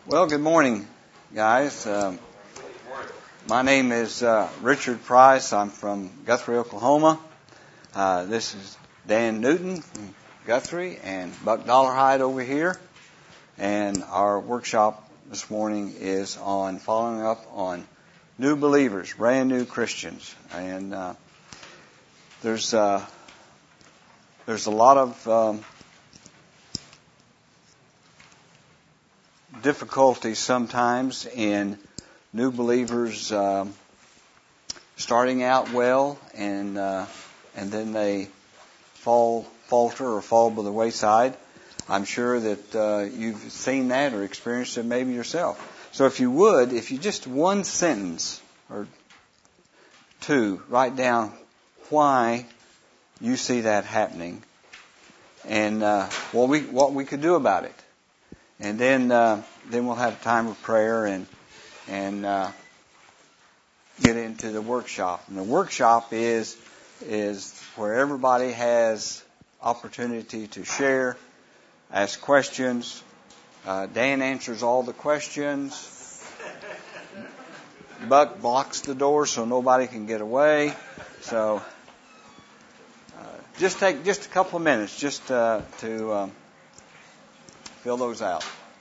Well, good morning, guys. My name is Richard Price. I'm from Guthrie, Oklahoma. This is Dan Newton from Guthrie and Buck Dollarhide over here. And our workshop this morning is on following up on new believers, brand new Christians. And there's a lot of difficulty sometimes in new believers starting out well and then they falter or fall by the wayside. I'm sure that you've seen that or experienced it maybe yourself. So if you just one sentence or two, write down why you see that happening and what we could do about it. And then we'll have time of prayer and get into the workshop. And the workshop is where everybody has opportunity to share, ask questions. Dan answers all the questions. Buck blocks the door so nobody can get away. So just take just a couple of minutes just to fill those out.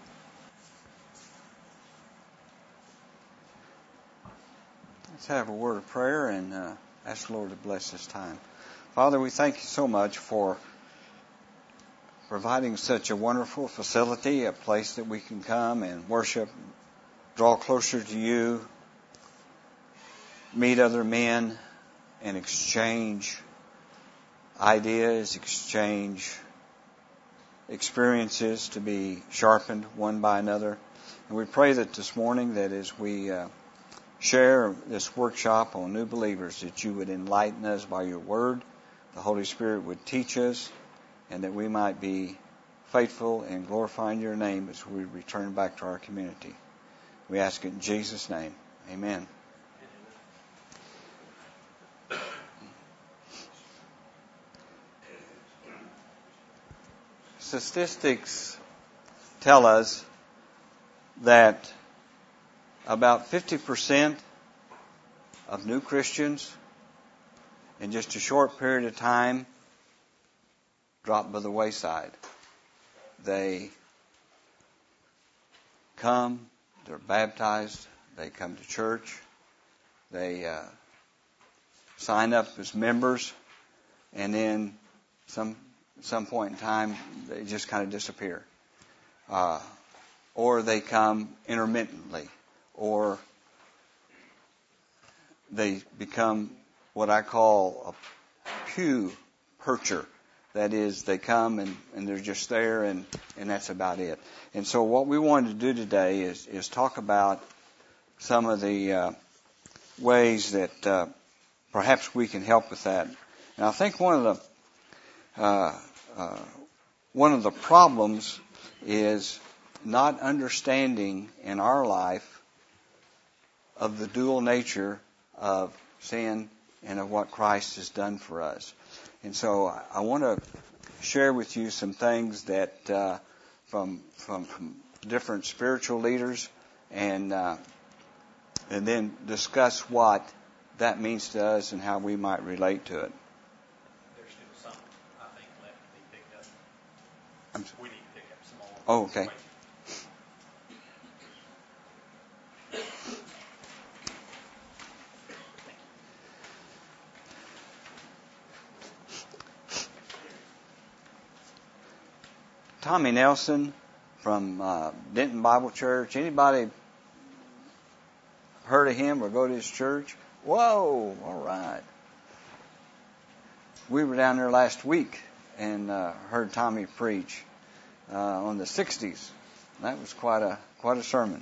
Let's have a word of prayer and ask the Lord to bless this time. Father, we thank you so much for providing such a wonderful facility, a place that we can come and worship, draw closer to you, meet other men, and exchange ideas, exchange experiences to be sharpened one by another. And we pray that this morning that as we share this workshop on new believers, that you would enlighten us by your word, the Holy Spirit would teach us, and that we might be faithful in glorifying your name as we return back to our community. We ask it in Jesus' name. Amen. Statistics tell us that about 50% of new Christians in just a short period of time drop by the wayside. They come, they're baptized, they come to church, they sign up as members, and then some point in time, they just kind of disappear. Or they come intermittently. Or they become what I call a pew percher. That is, they come and they're just there and that's about it. And so what we wanted to do today is talk about some of the ways that perhaps we can help with that. And I think one of the problems is not understanding in our life of the dual nature of sin and of what Christ has done for us. And so I want to share with you some things that from different spiritual leaders and then discuss what that means to us and how we might relate to it. There's still some, I think, left to be picked up. We need to pick up some more. Oh, okay. Tommy Nelson from Denton Bible Church. Anybody heard of him or go to his church? Whoa, all right. We were down there last week and heard Tommy preach on the 60s. That was quite a sermon.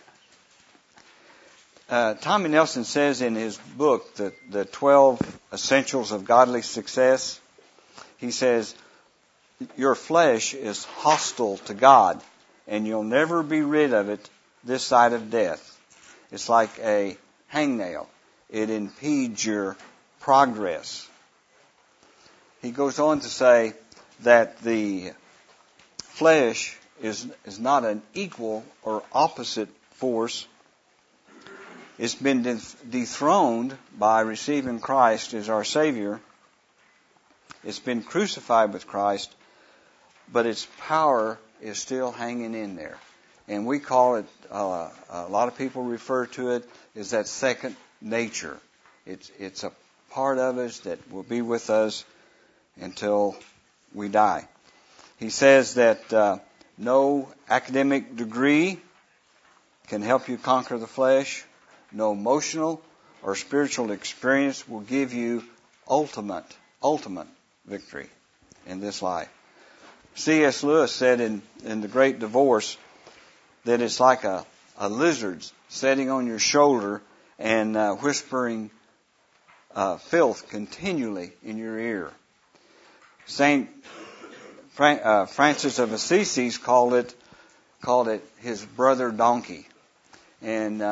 Tommy Nelson says in his book, the 12 Essentials of Godly Success, he says, your flesh is hostile to God, and you'll never be rid of it this side of death. It's like a hangnail. It impedes your progress. He goes on to say that the flesh is not an equal or opposite force. It's been dethroned by receiving Christ as our Savior. It's been crucified with Christ, but its power is still hanging in there. And we call it, a lot of people refer to it as that second nature. It's a part of us that will be with us until we die. He says that no academic degree can help you conquer the flesh. No emotional or spiritual experience will give you ultimate victory in this life. C.S. Lewis said in The Great Divorce that it's like a lizard sitting on your shoulder and whispering filth continually in your ear. Saint Francis of Assisi called it his brother donkey. And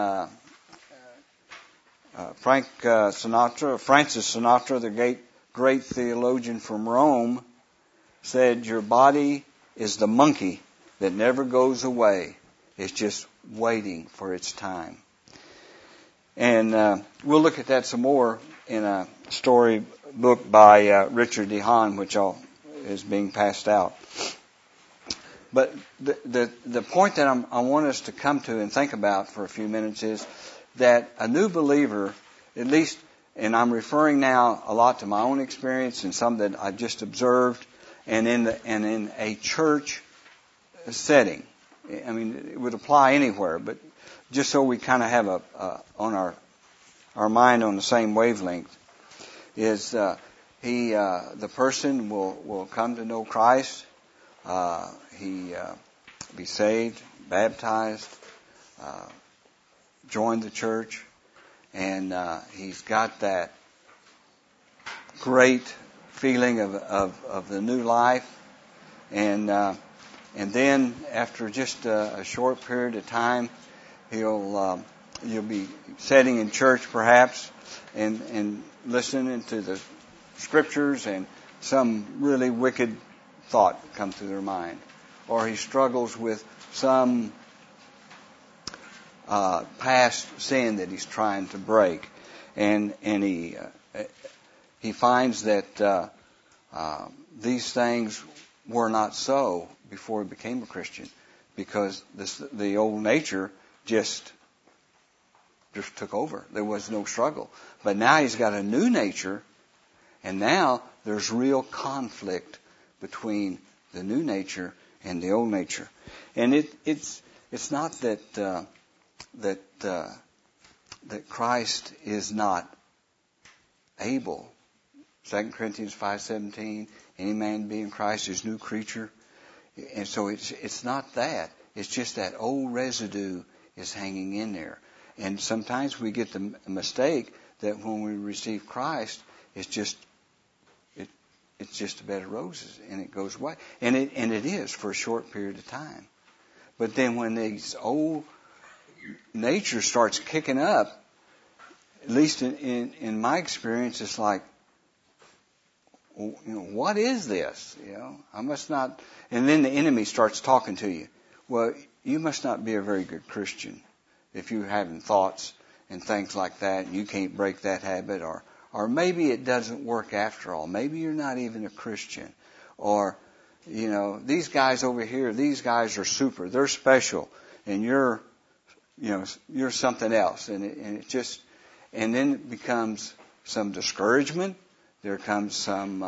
Francis Sinatra, the great theologian from Rome, said, "Your body is the monkey that never goes away. It's just waiting for its time." And we'll look at that some more in a story book by Richard DeHaan, which is being passed out. But the point that I want us to come to and think about for a few minutes is that a new believer, at least, and I'm referring now a lot to my own experience and some that I just observed, and in a church setting. I mean, it would apply anywhere, but just so we kind of have on our mind on the same wavelength, is the person will come to know Christ. He be saved, baptized, join the church, and he's got that great feeling of the new life, and then after just a short period of time, you'll be sitting in church perhaps and listening to the scriptures, and some really wicked thought comes to their mind, or he struggles with some past sin that he's trying to break, and he finds that these things were not so before he became a Christian, because the old nature just took over. There was no struggle. But now he's got a new nature, and now there's real conflict between the new nature and the old nature. And it's not that Christ is not able. 2 Corinthians 5:17, any man being Christ is new creature. And so it's not that. It's just that old residue is hanging in there. And sometimes we get the mistake that when we receive Christ, it's just a bed of roses and it goes away. And it is for a short period of time. But then when this old nature starts kicking up, at least in my experience, it's like, what is this? I must not. And then the enemy starts talking to you. Well, you must not be a very good Christian if you're having thoughts and things like that. And you can't break that habit, or maybe it doesn't work after all. Maybe you're not even a Christian, or these guys over here, these guys are super. They're special, and you're something else. And then it becomes some discouragement. There comes some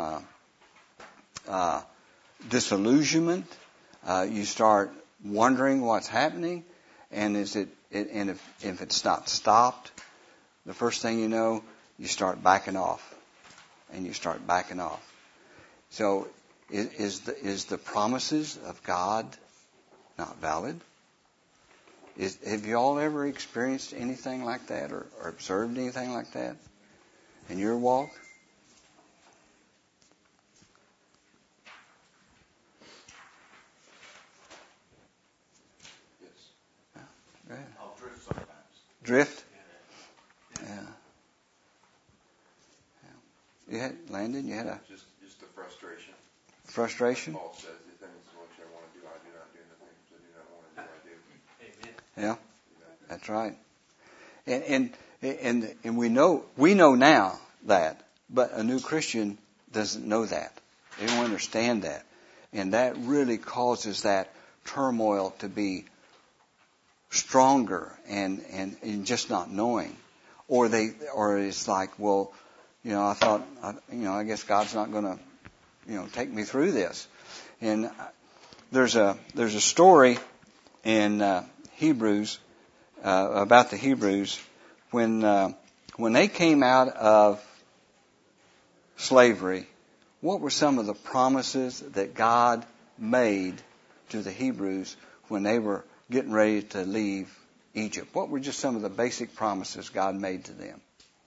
disillusionment. You start wondering what's happening, and if it's not stopped, the first thing you know, you start backing off, and you start backing off. So, is the promises of God not valid? Have you all ever experienced anything like that, or observed anything like that in your walk? I'll drift sometimes. Drift? Yeah. You had Landon. You had just the frustration. Frustration. Paul says, "The things which I want to do, I do not do. The things Yeah, that's right. And we know now that, but a new Christian doesn't know that. They don't understand that. And that really causes that turmoil to be stronger and just not knowing. Or it's like, well, I thought, I guess God's not going to, take me through this. And there's a story in Hebrews about the Hebrews when they came out of slavery. What were some of the promises that God made to the Hebrews when they were getting ready to leave Egypt? What were just some of the basic promises God made to them?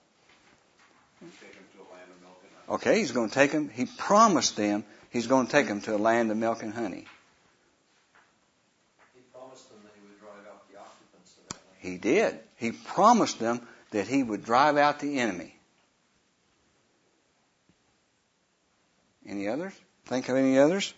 Okay, He's going to take them. He promised them He's going to take them to a land of milk and honey. He promised them that He would drive out the occupants of that land. He did. He promised them that He would drive out the enemy. Any others? Think of any others?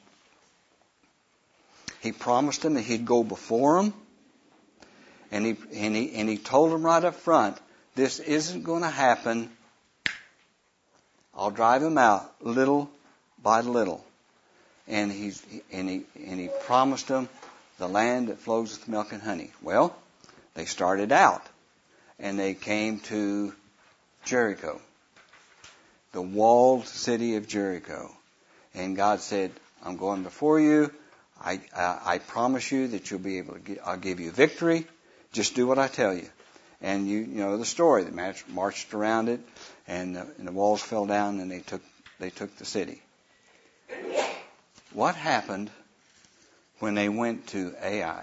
He promised them that He'd go before them. And he told them right up front, this isn't going to happen. I'll drive them out little by little. And he promised them the land that flows with milk and honey. Well, they started out and they came to Jericho, the walled city of Jericho. And God said, I'm going before you. I promise you that you'll be able to I'll give you victory. Just do what I tell you. And you know the story. They marched around it, and the walls fell down, and they took the city. What happened when they went to Ai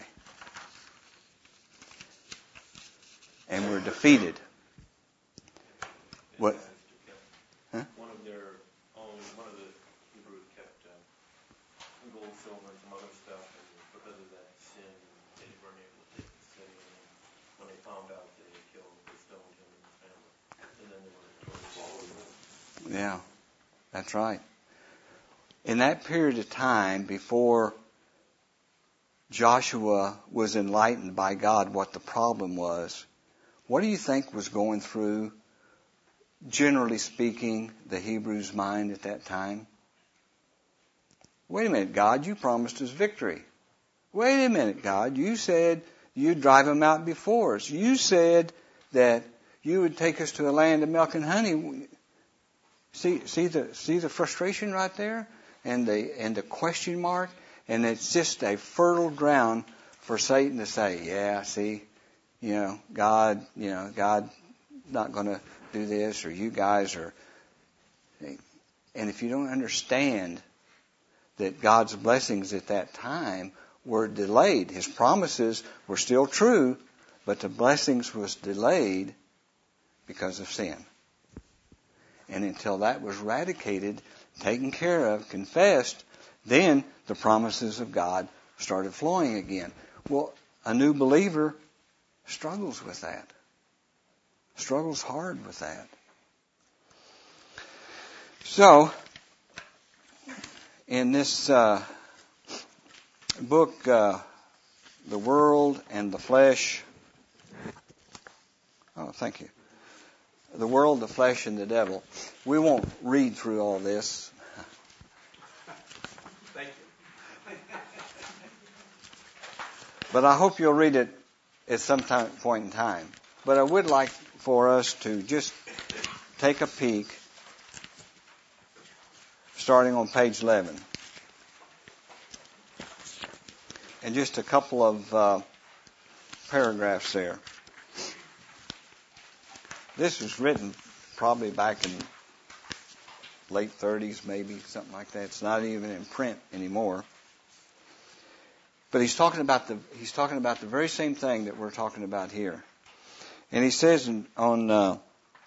and were defeated? What? Huh? One of the Hebrews kept gold, silver, and some other stuff, and because of that sin, they weren't able to take the city. And when they found out, they killed, they stoned him and his family, and then they were victorious. Yeah, that's right. In that period of time before Joshua was enlightened by God what the problem was, what do you think was going through, generally speaking, the Hebrews' mind at that time? Wait a minute, God, you promised us victory. Wait a minute, God, you said you'd drive them out before us. You said that you would take us to a land of milk and honey. See the frustration right there? And the question mark? And it's just a fertile ground for Satan to say, yeah, see, God not going to do this, or you guys are. And if you don't understand that God's blessings at that time were delayed, His promises were still true, but the blessings was delayed because of sin. And until that was eradicated, taken care of, confessed, then the promises of God started flowing again. Well, a new believer struggles with that. Struggles hard with that. So, in this book, The World and the Flesh. Oh, thank you. The World, the Flesh, and the Devil. We won't read through all this. Thank you. But I hope you'll read it at some point in time. But I would like for us to just take a peek, starting on page 11. And just a couple of paragraphs there. This was written probably back in late 30s, maybe, something like that. It's not even in print anymore. But he's talking about the very same thing that we're talking about here. And he says on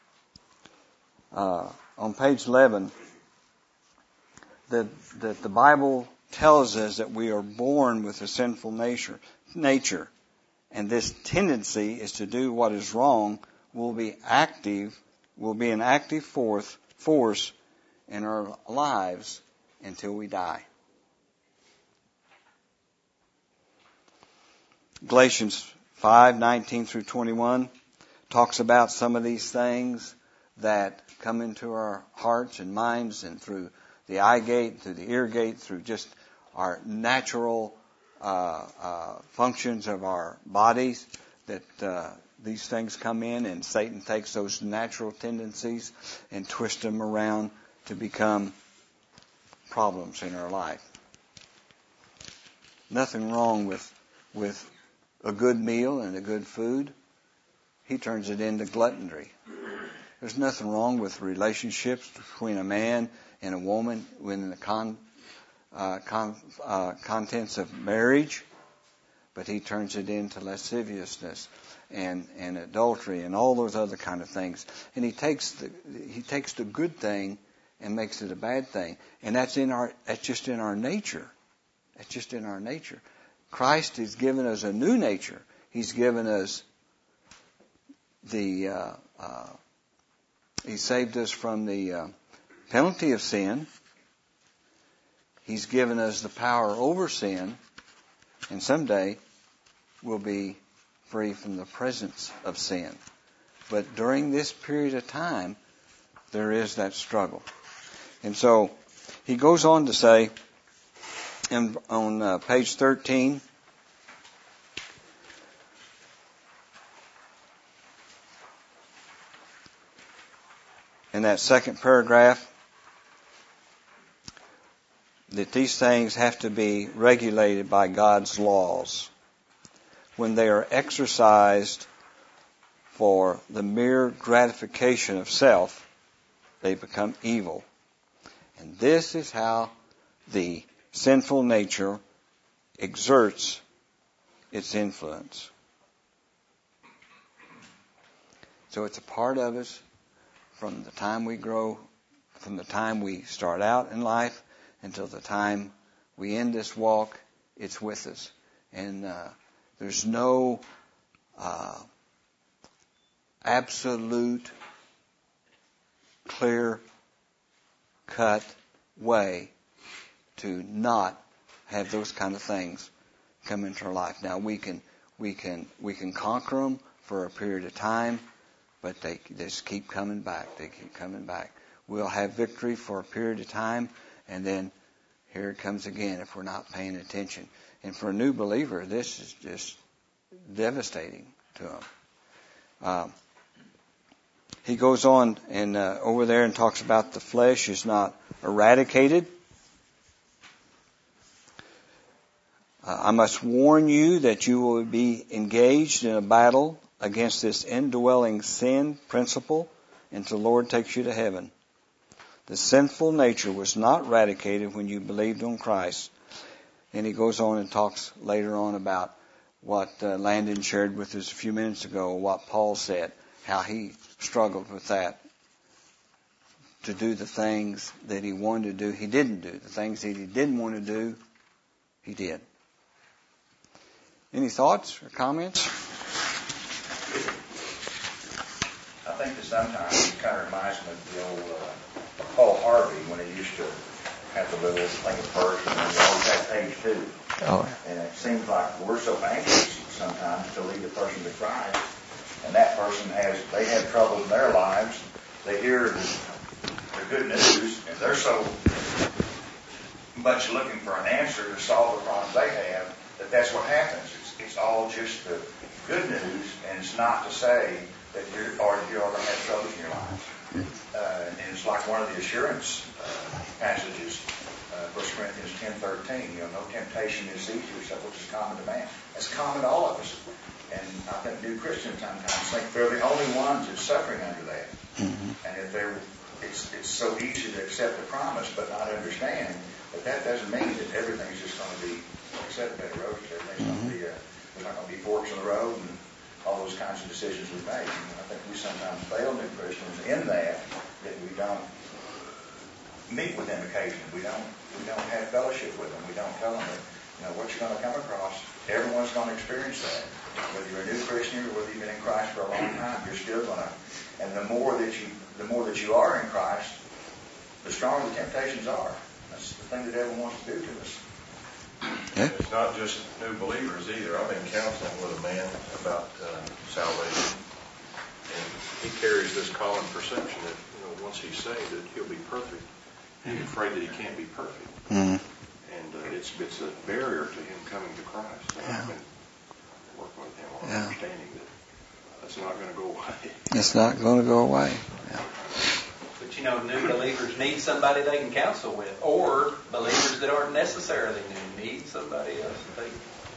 page 11 that the Bible tells us that we are born with a sinful nature, and this tendency is to do what is wrong will be an active force in our lives until we die. Galatians 5:19 through 21 talks about some of these things that come into our hearts and minds, and through the eye gate, through the ear gate, through just our natural functions of our bodies, that these things come in, and Satan takes those natural tendencies and twists them around to become problems in our life. Nothing wrong with a good meal and a good food. He turns it into gluttony. There's nothing wrong with relationships between a man and a woman within the contents of marriage, but he turns it into lasciviousness and adultery and all those other kind of things. And he takes the good thing and makes it a bad thing. And that's just in our nature. That's just in our nature. Christ has given us a new nature. He's given us He saved us from the penalty of sin. He's given us the power over sin. And someday we'll be free from the presence of sin. But during this period of time, there is that struggle. And so he goes on to say, on page 13, in that second paragraph, that these things have to be regulated by God's laws. When they are exercised for the mere gratification of self, they become evil. And this is how the sinful nature exerts its influence. So it's a part of us from the time we grow, from the time we start out in life until the time we end this walk. It's with us. And there's no absolute, clear-cut way to not have those kind of things come into our life. Now we can conquer them for a period of time, but they just keep coming back. They keep coming back. We'll have victory for a period of time, and then here it comes again if we're not paying attention. And for a new believer, this is just devastating to them. He goes on and over there and talks about the flesh is not eradicated. I must warn you that you will be engaged in a battle against this indwelling sin principle until the Lord takes you to heaven. The sinful nature was not eradicated when you believed on Christ. And he goes on and talks later on about what Landon shared with us a few minutes ago, what Paul said, how he struggled with that. To do the things that he wanted to do, he didn't do. The things that he didn't want to do, he did. Any thoughts or comments? I think that sometimes it kind of reminds me of the old Paul Harvey when he used to have the little thing of person and he always had page 2. Oh. And it seems like we're so anxious sometimes to lead a person to Christ, and that person they have trouble in their lives. They hear the good news, and they're so much looking for an answer to solve the problems they have that's what happens. It's all just the good news, and it's not to say that you're going to have troubles in your life. And it's like one of the assurance passages, 1 Corinthians 10:13. No temptation is easy except which is common to man. It's common to all of us. And I think new Christians sometimes think they're the only ones that's suffering under that. Mm-hmm. And if it's so easy to accept the promise but not understand, but that doesn't mean that everything's just going to be accepted by the roses. Everything's going to be, there's not going to be forks in the road and all those kinds of decisions we make. And I think we sometimes fail new Christians in that we don't meet with them occasionally. We don't have fellowship with them. We don't tell them that, what you're going to come across. Everyone's going to experience that. Whether you're a new Christian or whether you've been in Christ for a long time, you're still going to. And the more that you are in Christ, the stronger the temptations are. That's the thing the devil wants to do to us. Yeah. It's not just new believers either. I've been counseling with a man about salvation, and he carries this common perception that once he's saved, that he'll be perfect. He's afraid that he can't be perfect, and it's a barrier to him coming to Christ. So I've been working with him on understanding that that's not going to go away. It's not going to go away. Yeah. But new believers need somebody they can counsel with, or believers that aren't necessarily new need somebody else that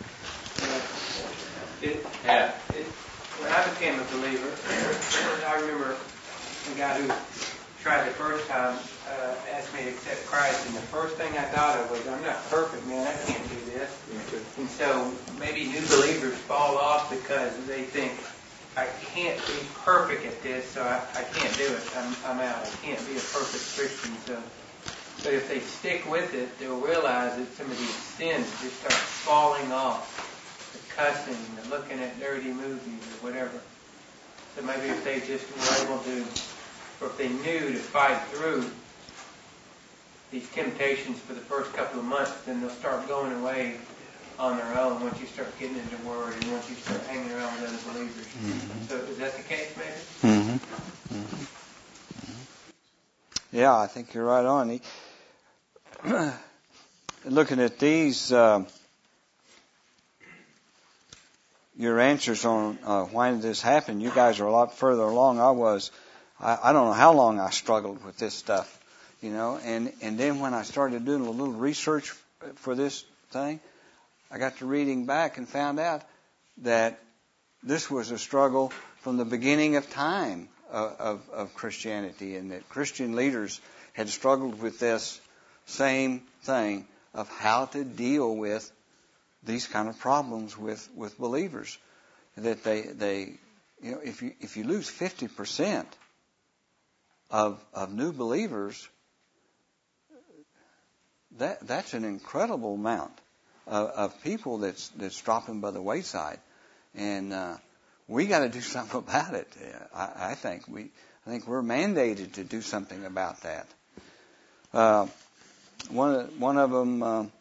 they. When I became a believer, I remember the guy who tried the first time asked me to accept Christ, and the first thing I thought of was, I'm not perfect, man. I can't do this. And so maybe new believers fall off because they think, I can't be perfect at this, so I can't do it. I'm out. I can't be a perfect Christian. But if they stick with it, they'll realize that some of these sins just start falling off. The cussing, the looking at dirty movies, or whatever. So maybe if they just were able to, or if they knew to fight through these temptations for the first couple of months, then they'll start going away on their own once you start getting into the Word and once you start hanging around with other believers. Mm-hmm. So is that the case, maybe? Mm-hmm. Mm-hmm. Yeah, I think you're right on. Looking at these, your answers on why did this happen, you guys are a lot further along I was. I don't know how long I struggled with this stuff, and then when I started doing a little research for this thing, I got to reading back and found out that this was a struggle from the beginning of time of Christianity, and that Christian leaders had struggled with this same thing of how to deal with these kind of problems with believers. That they if you lose 50% of new believers, that's an incredible amount of people that's dropping by the wayside, and we got to do something about it. I think we're mandated to do something about that. One of them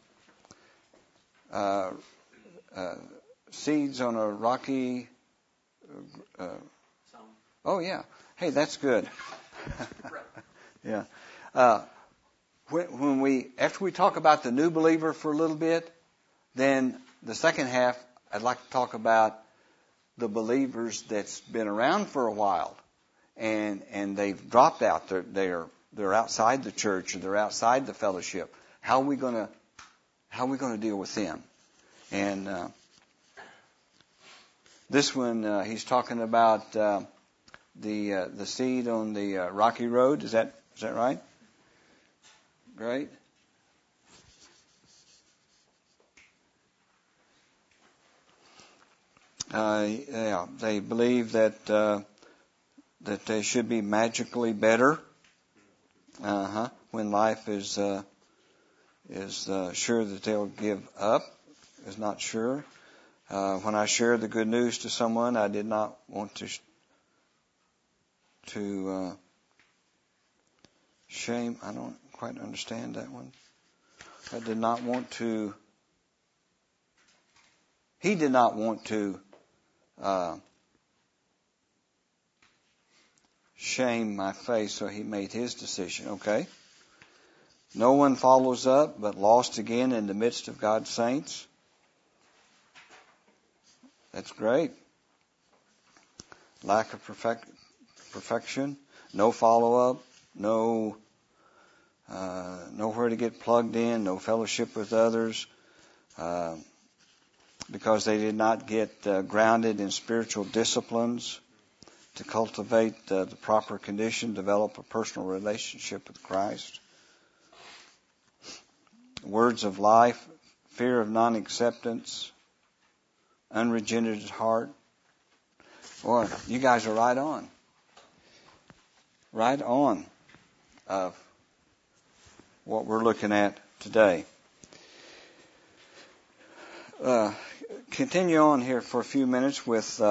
seeds on a rocky. Oh yeah, hey, that's good. Yeah. After we talk about the new believer for a little bit, then the second half, I'd like to talk about the believers that's been around for a while, and they've dropped out. They're outside the church, or they're outside the fellowship. How are we going to deal with them? And this one, he's talking about the seed on the rocky road. Is that right? Great. They believe that they should be magically better when life is sure that they'll give up, is not sure. When I shared the good news to someone, I did not want to shame. I don't quite understand that one. I did not want to. He did not want to shame my faith, so he made his decision. Okay. No one follows up, but lost again in the midst of God's saints. That's great. Lack of perfection. No follow-up. No nowhere to get plugged in. No fellowship with others. Because they did not get grounded in spiritual disciplines to cultivate the proper condition, develop a personal relationship with Christ. Words of life, fear of non-acceptance, unregenerated heart. Boy, you guys are right on. Right on of what we're looking at today. Continue on here for a few minutes with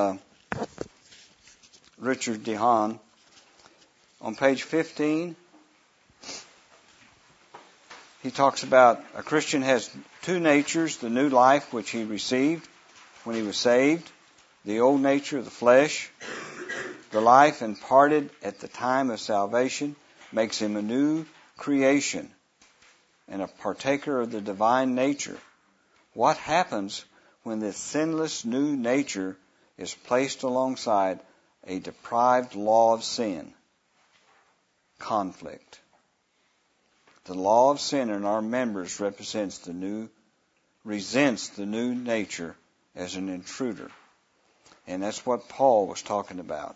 Richard DeHaan. On page 15, he talks about a Christian has two natures, the new life which he received when he was saved, the old nature of the flesh. The life imparted at the time of salvation makes him a new creation and a partaker of the divine nature. What happens when this sinless new nature is placed alongside a deprived law of sin? Conflict. The law of sin in our members resents the new nature as an intruder. And that's what Paul was talking about.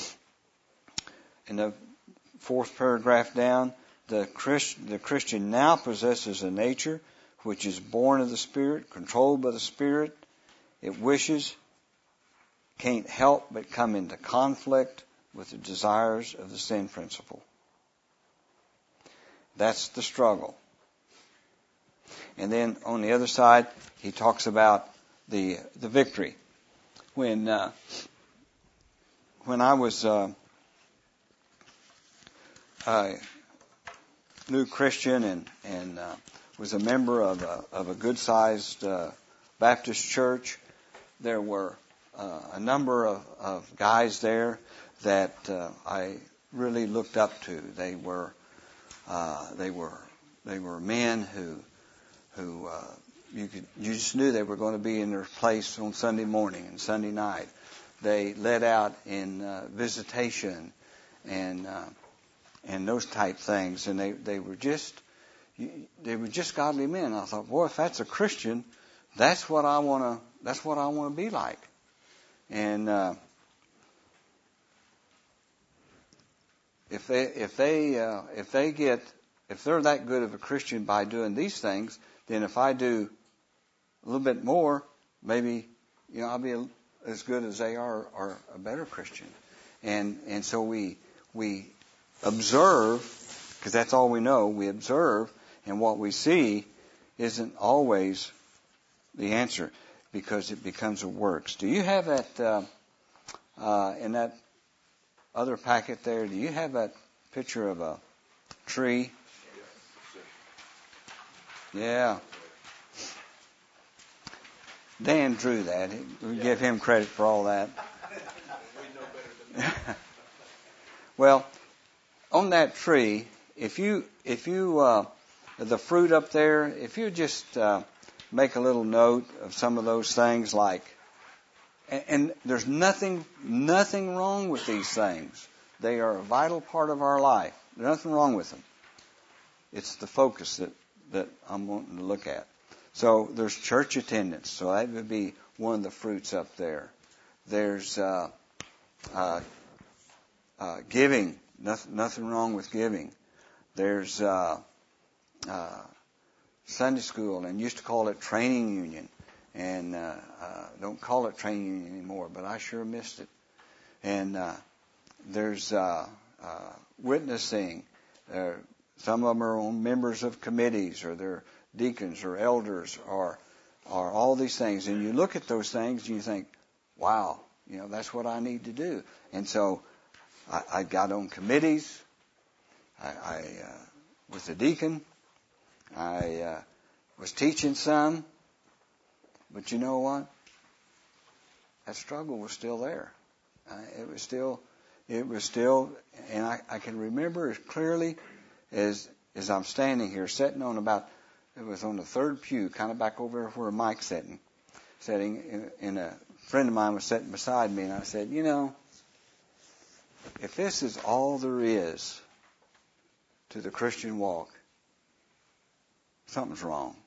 In the fourth paragraph down, the Christian now possesses a nature which is born of the Spirit, controlled by the Spirit. It wishes, can't help but come into conflict with the desires of the sin principle. That's the struggle. And then on the other side, he talks about the victory. When I was a new Christian and was a member of a good-sized Baptist church, there were a number of guys there that I really looked up to. They were men who you just knew they were going to be in their place on Sunday morning and Sunday night. They led out in visitation and those type things, and they were just godly men. I thought, boy, if that's a Christian, that's what I want to be like. And if they're that good of a Christian by doing these things, then if I do a little bit more, maybe I'll be as good as they are, or a better Christian. And so we observe, because that's all we know. We observe, and what we see isn't always the answer, because it becomes a works. Do you have that in that other packet there? Do you have that picture of a tree? Yeah. Dan drew that. We give him credit for all that. Well, on that tree, if you the fruit up there, if you just make a little note of some of those things, like, and there's nothing wrong with these things. They are a vital part of our life. There's nothing wrong with them. It's the focus that I'm wanting to look at. So there's church attendance. So that would be one of the fruits up there. There's giving. Nothing wrong with giving. There's Sunday school, and used to call it training union, and don't call it training union anymore, but I sure missed it. And there's witnessing. Some of them are members of committees, or they're deacons or elders, or all these things. And you look at those things and you think, wow, that's what I need to do. And so I got on committees. I was a deacon. I was teaching some. But you know what? That struggle was still there. It was still, and I can remember as clearly as I'm standing here, sitting on it was on the third pew, kind of back over where Mike's sitting, and a friend of mine was sitting beside me, and I said, if this is all there is to the Christian walk, something's wrong.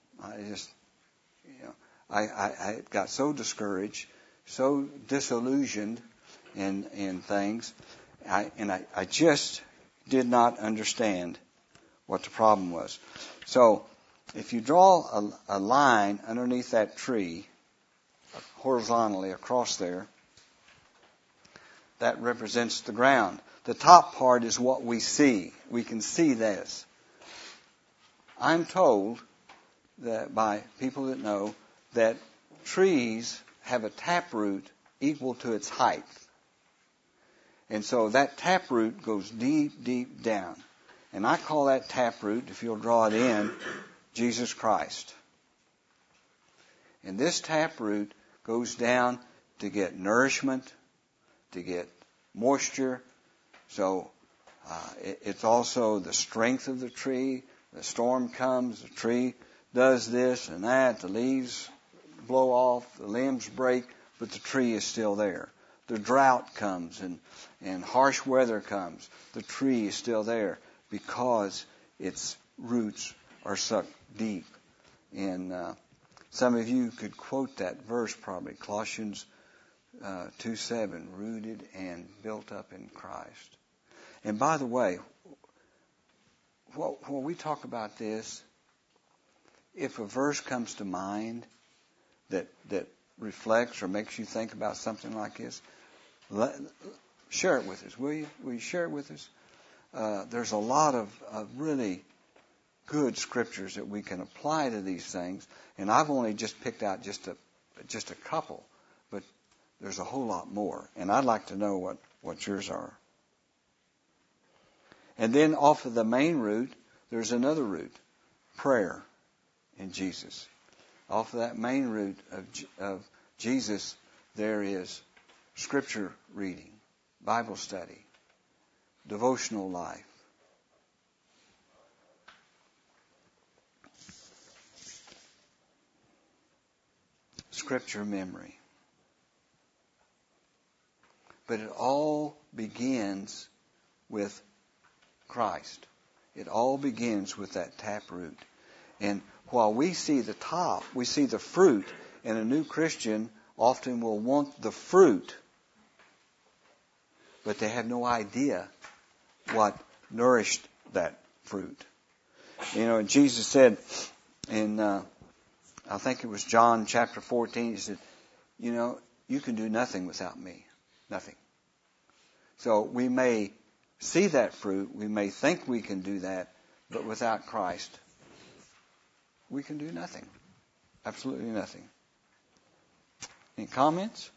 I got so discouraged, so disillusioned in things, I just did not understand what the problem was. So if you draw a line underneath that tree, horizontally across there, that represents the ground. The top part is what we see. We can see this. I'm told that by people that know that trees have a taproot equal to its height. And so that taproot goes deep, deep down. And I call that taproot, if you'll draw it in, Jesus Christ. And this taproot goes down to get nourishment, to get moisture. So it's also the strength of the tree. The storm comes, the tree does this and that, the leaves blow off, the limbs break, but the tree is still there. The drought comes and harsh weather comes. The tree is still there because its roots are sucked deep. And some of you could quote that verse probably, Colossians 2:7, rooted and built up in Christ. And by the way, when we talk about this, if a verse comes to mind that reflects or makes you think about something like this, share it with us, will you? Will you share it with us? There's a lot of really good scriptures that we can apply to these things, and I've only just picked out just a couple, but there's a whole lot more, and I'd like to know what yours are. And then off of the main root, there's another root, prayer in Jesus. Off of that main root of Jesus, there is scripture reading, Bible study, devotional life. Scripture memory. But it all begins with Christ. It all begins with that taproot. And while we see the top, we see the fruit, and a new Christian often will want the fruit, but they have no idea what nourished that fruit. You know, and Jesus said in, I think it was John chapter 14, he said, you know, you can do nothing without me. Nothing. So we may see that fruit, we may think we can do that, but without Christ, we can do nothing. Absolutely nothing. Any comments?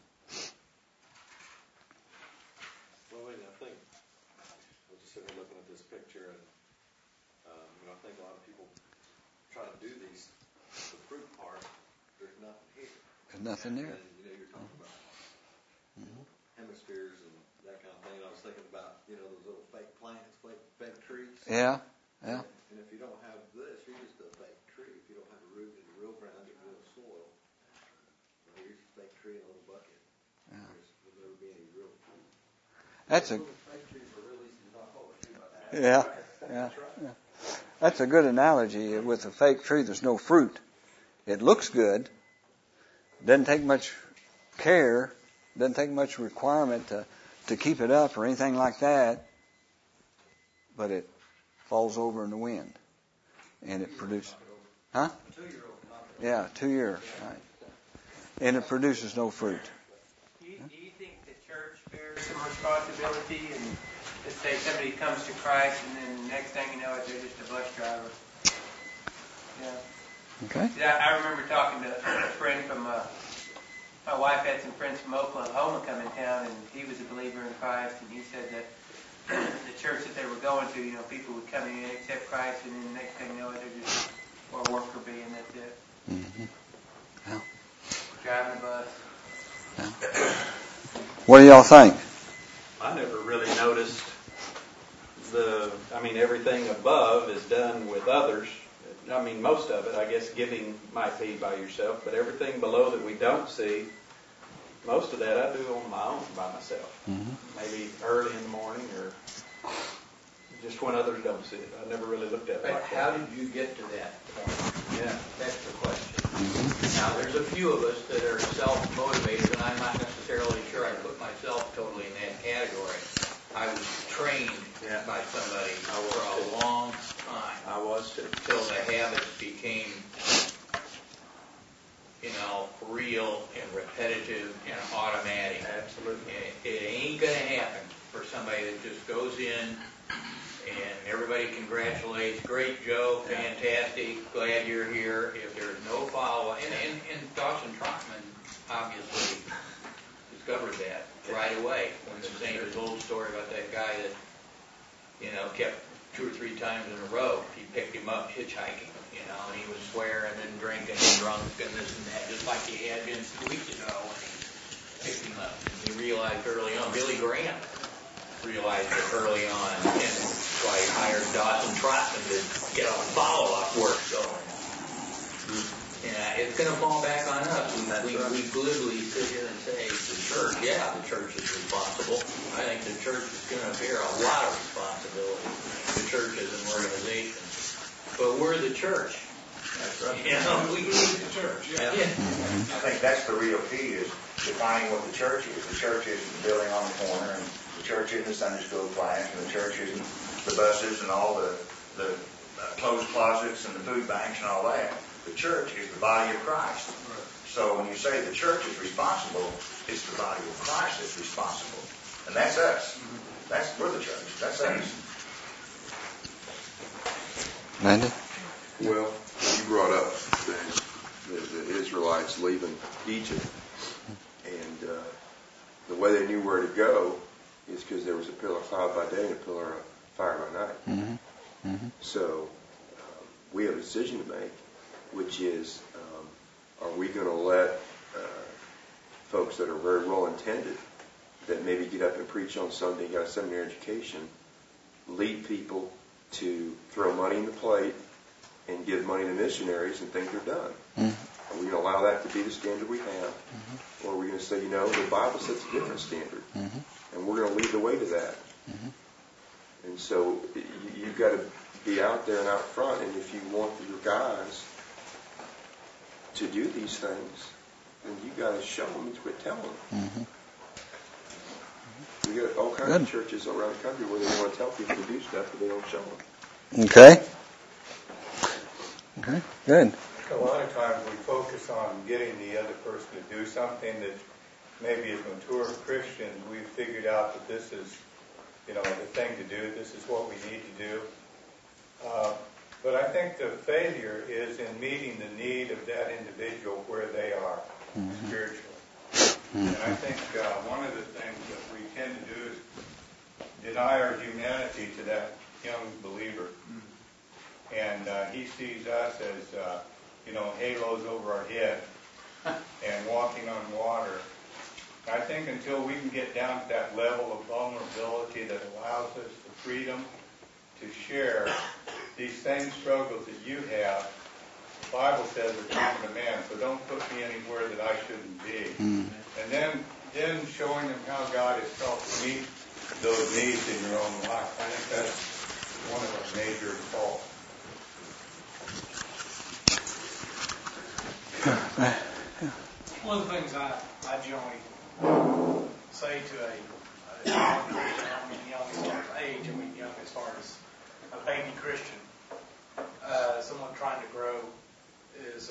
Well, I think I was just sitting here looking at this picture, and I think a lot of people try to do the fruit part. There's nothing here. There's nothing there. And, you're talking about hemispheres and that kind of thing. I was thinking about, those little fake plants, fake trees. Yeah. And if you don't have this, you're just a fake tree. If you don't have a root in the real ground, in the real soil, you're just a fake tree in a little bucket. Yeah. There'll never be any real fruit. That's a Fake trees are real easy to knock over. That's yeah. That's a good analogy. With a fake tree, there's no fruit. It looks good. Doesn't take much care. Doesn't take much requirement to keep it up or anything like that. But it falls over in the wind, and it produces. Huh? 2-year-old. Yeah, 2 years. Right. And it produces no fruit. Do you think the church bears some responsibility, and let's say somebody comes to Christ, and then the next thing you know, they're just a bus driver? Yeah. Okay. Yeah, I remember talking to a friend from. My wife had some friends from Oklahoma come in town, and he was a believer in Christ, and he said that the church that they were going to, people would come in and accept Christ, and then the next thing you know, they're just a worker bee, and that's it. Mm-hmm. Yeah. Driving a bus. Yeah. What do y'all think? I never really noticed everything above is done with others. Most of it, I guess, giving might be by yourself, but everything below that we don't see, most of that I do on my own by myself. Mm-hmm. Maybe early in the morning or just when others don't see it. I never really looked at it But like how that. did you get to that point? Yeah. That's the question. Mm-hmm. Now, there's a few of us that are self-motivated, and I'm not necessarily sure I put myself totally in that category. I was trained by somebody for a long time. I was too. Until the habits became, real and repetitive and automatic. Absolutely. It ain't going to happen for somebody that just goes in and everybody congratulates, great Joe, fantastic, glad you're here. If there's no follow-up, and Dawson Trotman obviously discovered that right away when he was saying his old story about that guy that, kept 2 or 3 times in a row. He picked him up hitchhiking. you know, and he was swearing and drinking and drunk and this and that, just like he had been 2 weeks ago when he picked him up. And he realized early on, Billy Graham realized it early on, and that's why he hired Dawson Trotman to get all the follow-up work going. Yeah, it's going to fall back on us. We glibly sit here and say the church, yeah, the church is responsible. I think the church is going to bear a lot of responsibility. The church as an organization. But we're the church. That's right. You know, we need the church. Yeah. I think that's the real key, is defining what the church is. The church isn't the building on the corner, and the church isn't the Sunday school class, and the church isn't the buses and all the clothes closets and the food banks and all that. The church is the body of Christ. So when you say the church is responsible, it's the body of Christ that's responsible. And that's us. We're the church. That's us. Randy? Well, you brought up the Israelites leaving Egypt, and the way they knew where to go is because there was a pillar of cloud by day and a pillar of fire by night. Mm-hmm. Mm-hmm. So we have a decision to make, which is, are we going to let folks that are very well intended, that maybe get up and preach on Sunday, got a seminary education, lead people to throw money in the plate and give money to missionaries and think they're done? Mm-hmm. Are we going to allow that to be the standard we have? Mm-hmm. Or are we going to say, the Bible sets a different standard, and we're going to lead the way to that? Mm-hmm. And so you've got to be out there and out front, and if you want your guys to do these things, then you got to show them and quit telling them. Mm-hmm. We got all kinds of churches around the country where they want to tell people to do stuff, but they don't show them. Okay. Okay, good. A lot of times we focus on getting the other person to do something that maybe as mature Christians we've figured out that this is, the thing to do. This is what we need to do. But I think the failure is in meeting the need of that individual where they are spiritually. And I think one of the things that we tend to do is deny our humanity to that young believer. And he sees us as, halos over our head and walking on water. I think until we can get down to that level of vulnerability that allows us the freedom to share these same struggles that you have, the Bible says are common to man, so don't put me anywhere that I shouldn't be. And then showing them how God has helped meet those needs in your own life. I think that's one of our major faults. One of the things I generally say to a young Christian, I mean young as far as age, I mean young as far as a baby Christian, someone trying to grow, is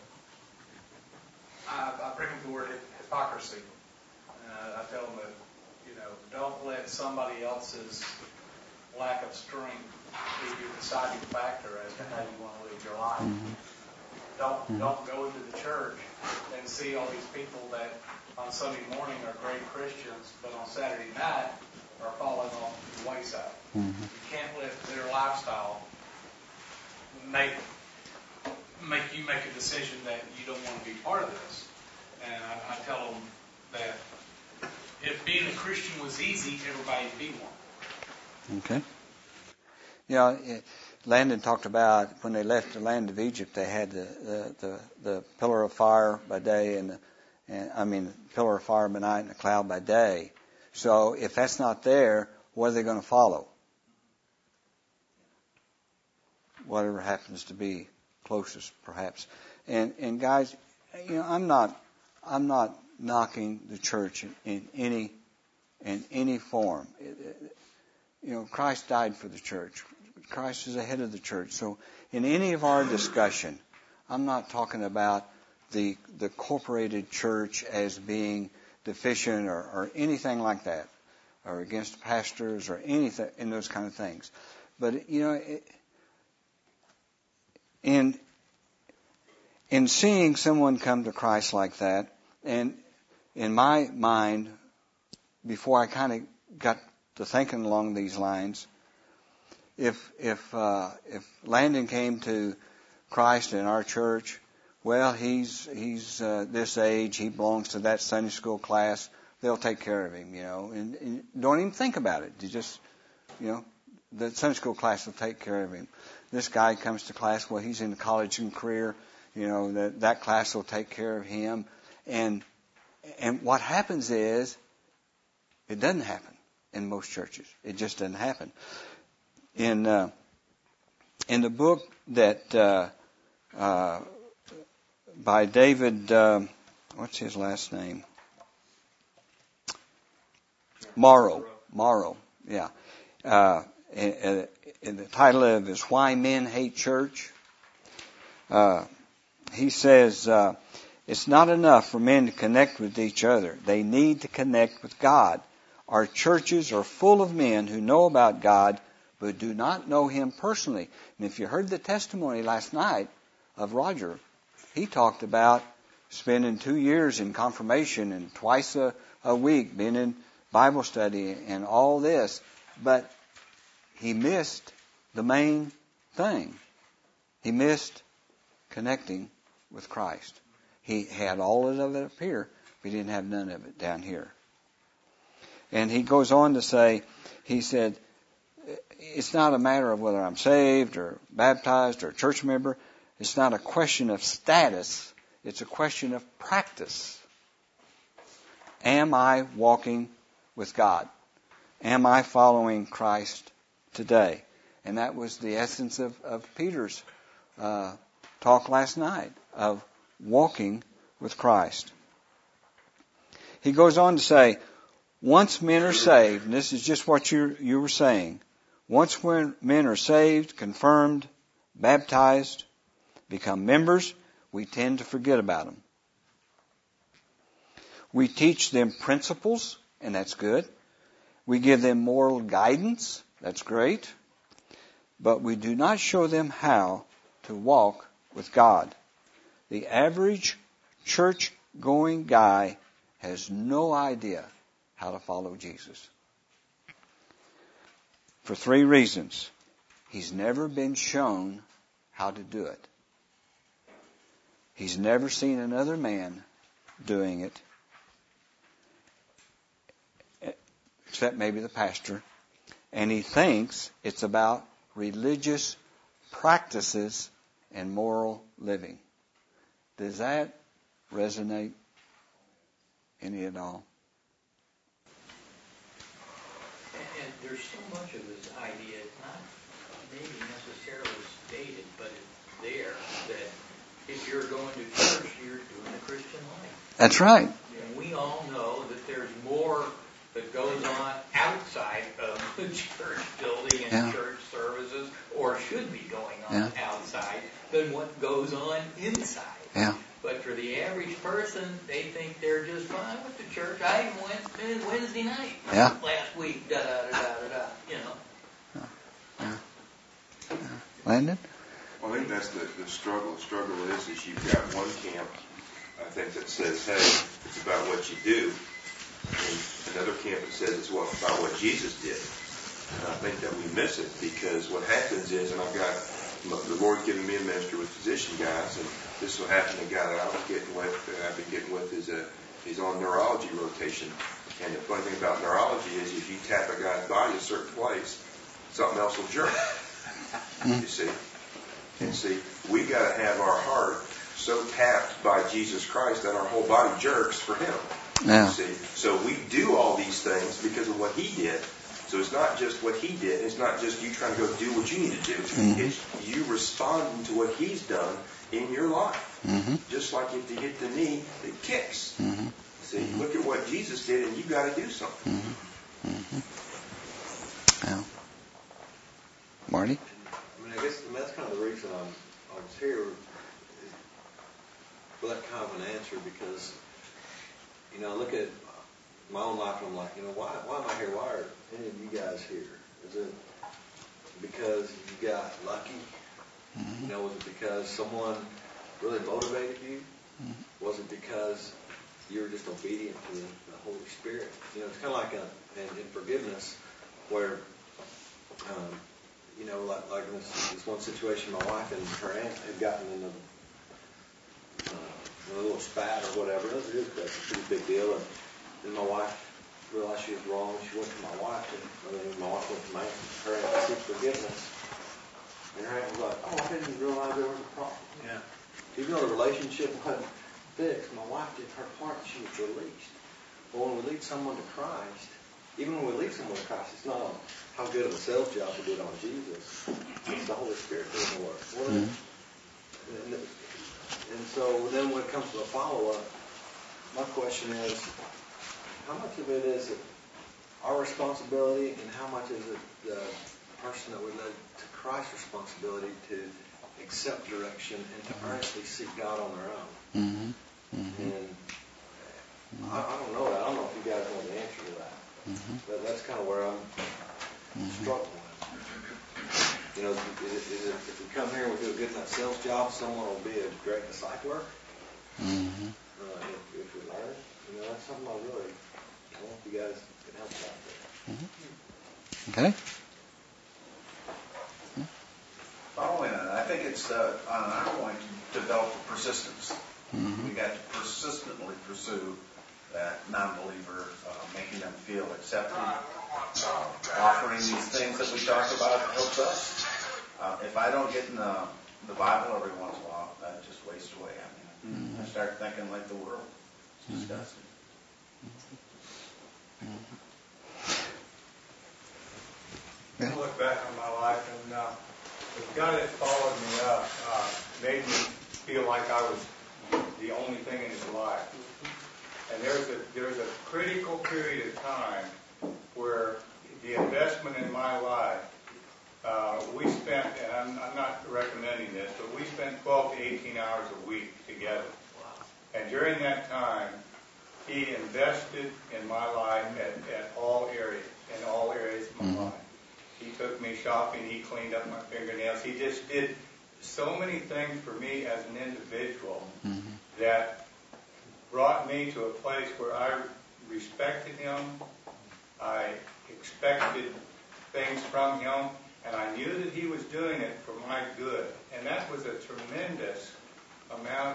I bring up the word hypocrisy. I tell them that, don't let somebody else's lack of strength be your deciding factor as to how you want to live your life. Don't go into the church and see all these people that on Sunday morning are great Christians, but on Saturday night are falling off the wayside. You can't let their lifestyle make you make a decision that you don't want to be part of this. And I tell them that if being a Christian was easy, everybody would be one. Okay. Yeah, Landon talked about when they left the land of Egypt, they had the pillar of fire by day and pillar of fire by night and a cloud by day. So if that's not there, what are they going to follow? Whatever happens to be closest, perhaps. And guys, I'm not knocking the church in any form. Christ died for the church. Christ is the head of the church. So in any of our discussion, I'm not talking about the corporated church as being deficient or anything like that, or against pastors or anything in those kind of things. But in seeing someone come to Christ like that, and in my mind, before I kind of got to thinking along these lines, if Landon came to Christ in our church. Well, he's this age. He belongs to that Sunday school class. They'll take care of him, and don't even think about it. You just, the Sunday school class will take care of him. This guy comes to class. Well, he's in college and career. That class will take care of him. And what happens is, it doesn't happen in most churches. It just doesn't happen. In the book that by David, what's his last name? Morrow, yeah. And the title of it is Why Men Hate Church. He says, it's not enough for men to connect with each other. They need to connect with God. Our churches are full of men who know about God, but do not know Him personally. And if you heard the testimony last night of Roger, he talked about spending 2 years in confirmation and twice a week being in Bible study and all this, but he missed the main thing. He missed connecting with Christ. He had all of it up here, but he didn't have none of it down here. And he goes on to say, he said, it's not a matter of whether I'm saved or baptized or a church member. It's not a question of status. It's a question of practice. Am I walking with God? Am I following Christ today? And that was the essence of Peter's talk last night, of walking with Christ. He goes on to say, once men are saved, and this is just what you were saying, once when men are saved, confirmed, baptized, become members, we tend to forget about them. We teach them principles, and that's good. We give them moral guidance, that's great. But we do not show them how to walk with God. The average church-going guy has no idea how to follow Jesus. For 3 reasons. He's never been shown how to do it. He's never seen another man doing it, except maybe the pastor. And he thinks it's about religious practices and moral living. Does that resonate any at all? And there's so much of this idea, it's not maybe necessarily stated, but it's there, that if you're going to church, you're doing the Christian life. That's right. And we all know that there's more that goes on outside of the church building and church services, or should be going on outside, than what goes on inside. Yeah. But for the average person, they think they're just fine. I went to church. I even went Wednesday night last week. You know. Yeah. Landon? Well, I think that's the struggle. The struggle is you've got one camp, I think, that says, hey, it's about what you do. And another camp that says it's about what Jesus did. And I think that we miss it, because what happens is, and the Lord's given me a ministry with physician guys, and this will happen to a guy that I've been getting with is on neurology rotation. And the funny thing about neurology is if you tap a guy's body a certain place, something else will jerk. You see? And see, we got to have our heart so tapped by Jesus Christ that our whole body jerks for Him. Yeah. You see? So we do all these things because of what He did. So it's not just what He did. It's not just you trying to go do what you need to do. Mm-hmm. It's you responding to what He's done in your life. Mm-hmm. Just like if you hit the knee, it kicks. Mm-hmm. See, look at what Jesus did, and you got to do something. Mm-hmm. Mm-hmm. Yeah. Marty? I mean, I guess that's kind of the reason I was here for that kind of an answer, because, I look at my own life and I'm like, why am I here? Why are any of you guys here? Is it because you got lucky? Mm-hmm. Was it because someone really motivated you? Mm-hmm. Was it because you were just obedient to the Holy Spirit? It's kind of like in forgiveness, where you know, like in this one situation, my wife and her aunt had gotten in a little spat or whatever. It was a pretty big deal. And then my wife realized she was wrong. She went to my wife, and then my wife went to my aunt, her aunt to seek forgiveness. And her aunt was like, "Oh, I didn't realize there was a problem." Yeah. Even though the relationship wasn't fixed, my wife did her part and she was released. But when we lead someone to Christ, even when we lead someone to Christ, it's not on how good of a sales job we did on Jesus. It's the Holy Spirit doing the work. And so then when it comes to the follow-up, my question is, how much of it is our responsibility and how much is it the person that we led to Christ's responsibility to accept direction and to earnestly seek God on their own? And I don't know that. I don't know if you guys know the answer to that. But that's kind of where I'm struggling. You know, if we come here and we do a good enough sales job, someone will be a great discipler. If we learn, you know, that's something I really hope you guys can help out there. Okay. Following that, I think it's on our point to develop persistence. We got to persistently pursue that non-believer, making them feel accepted, offering these things that we talk about helps us. If I don't get in the Bible every once in a while, that just wastes away. I mean, I start thinking like the world. It's disgusting. I look back on my life, and the guy that followed me up made me feel like I was the only thing in his life. And there's a critical period of time where the investment in my life, we spent, and I'm not recommending this, but we spent 12 to 18 hours a week together. And during that time, he invested in my life at all areas, in all areas of my life. He took me shopping, he cleaned up my fingernails, he just did so many things for me as an individual that brought me to a place where I respected him, I expected things from him, and I knew that he was doing it for my good. And that was a tremendous amount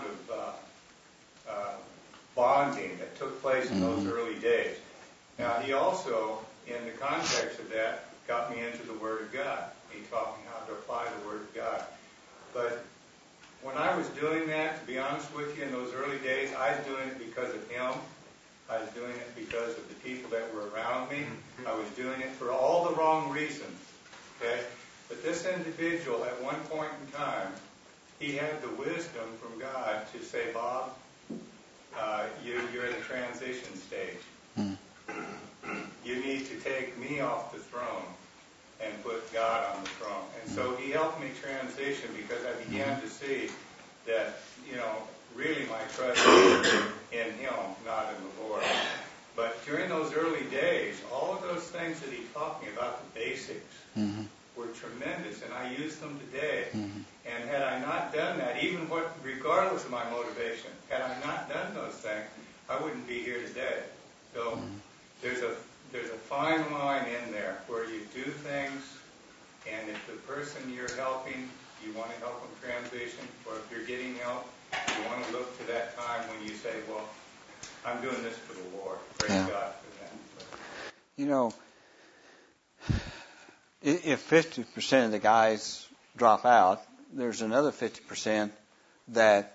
of bonding that took place in those early days. Now, he also, in the context of that, got me into the Word of God. He taught me how to apply the Word of God. But when I was doing that, to be honest with you, in those early days, I was doing it because of him. I was doing it because of the people that were around me. I was doing it for all the wrong reasons. Okay? But this individual, at one point in time, he had the wisdom from God to say, Bob, you're at a transition stage. You need to take me off the throne and put God on the throne. And so he helped me transition because I began to see that, really my trust is in him, not in the Lord. But during those early days, all of those things that he taught me about the basics were tremendous, and I use them today. And had I not done that, regardless of my motivation, had I not done those things, I wouldn't be here today. So there's a fine line in there where you do things, and if the person you're helping, you want to help them transition, or if you're getting help, you want to look to that time when you say, well, I'm doing this for the Lord. Praise God for that. If 50% of the guys drop out, there's another 50% that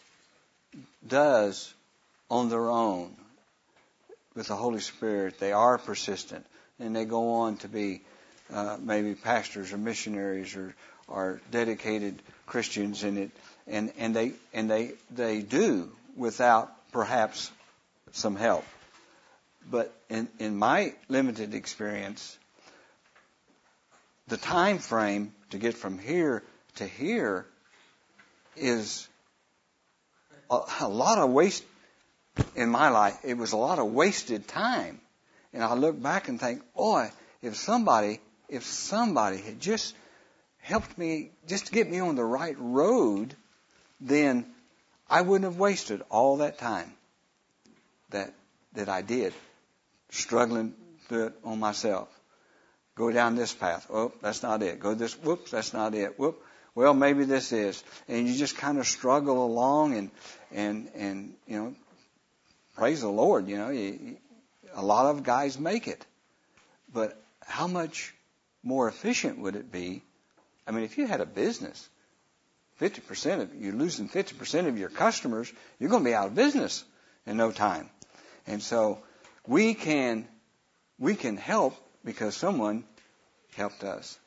does on their own. With the Holy Spirit, they are persistent, and they go on to be maybe pastors or missionaries or dedicated Christians in it, and they do without perhaps some help. But in my limited experience, the time frame to get from here to here is a lot of waste. In my life, it was a lot of wasted time. And I look back and think, boy, if somebody had just helped me, just to get me on the right road, then I wouldn't have wasted all that time that I did struggling through it on myself. Go down this path. Oh, that's not it. Go this. Whoops, that's not it. Whoop. Well, maybe this is. And you just kind of struggle along and praise the Lord. A lot of guys make it. But how much more efficient would it be? I mean, if you had a business, you're losing 50% of your customers, you're going to be out of business in no time. And so we can help because someone helped us.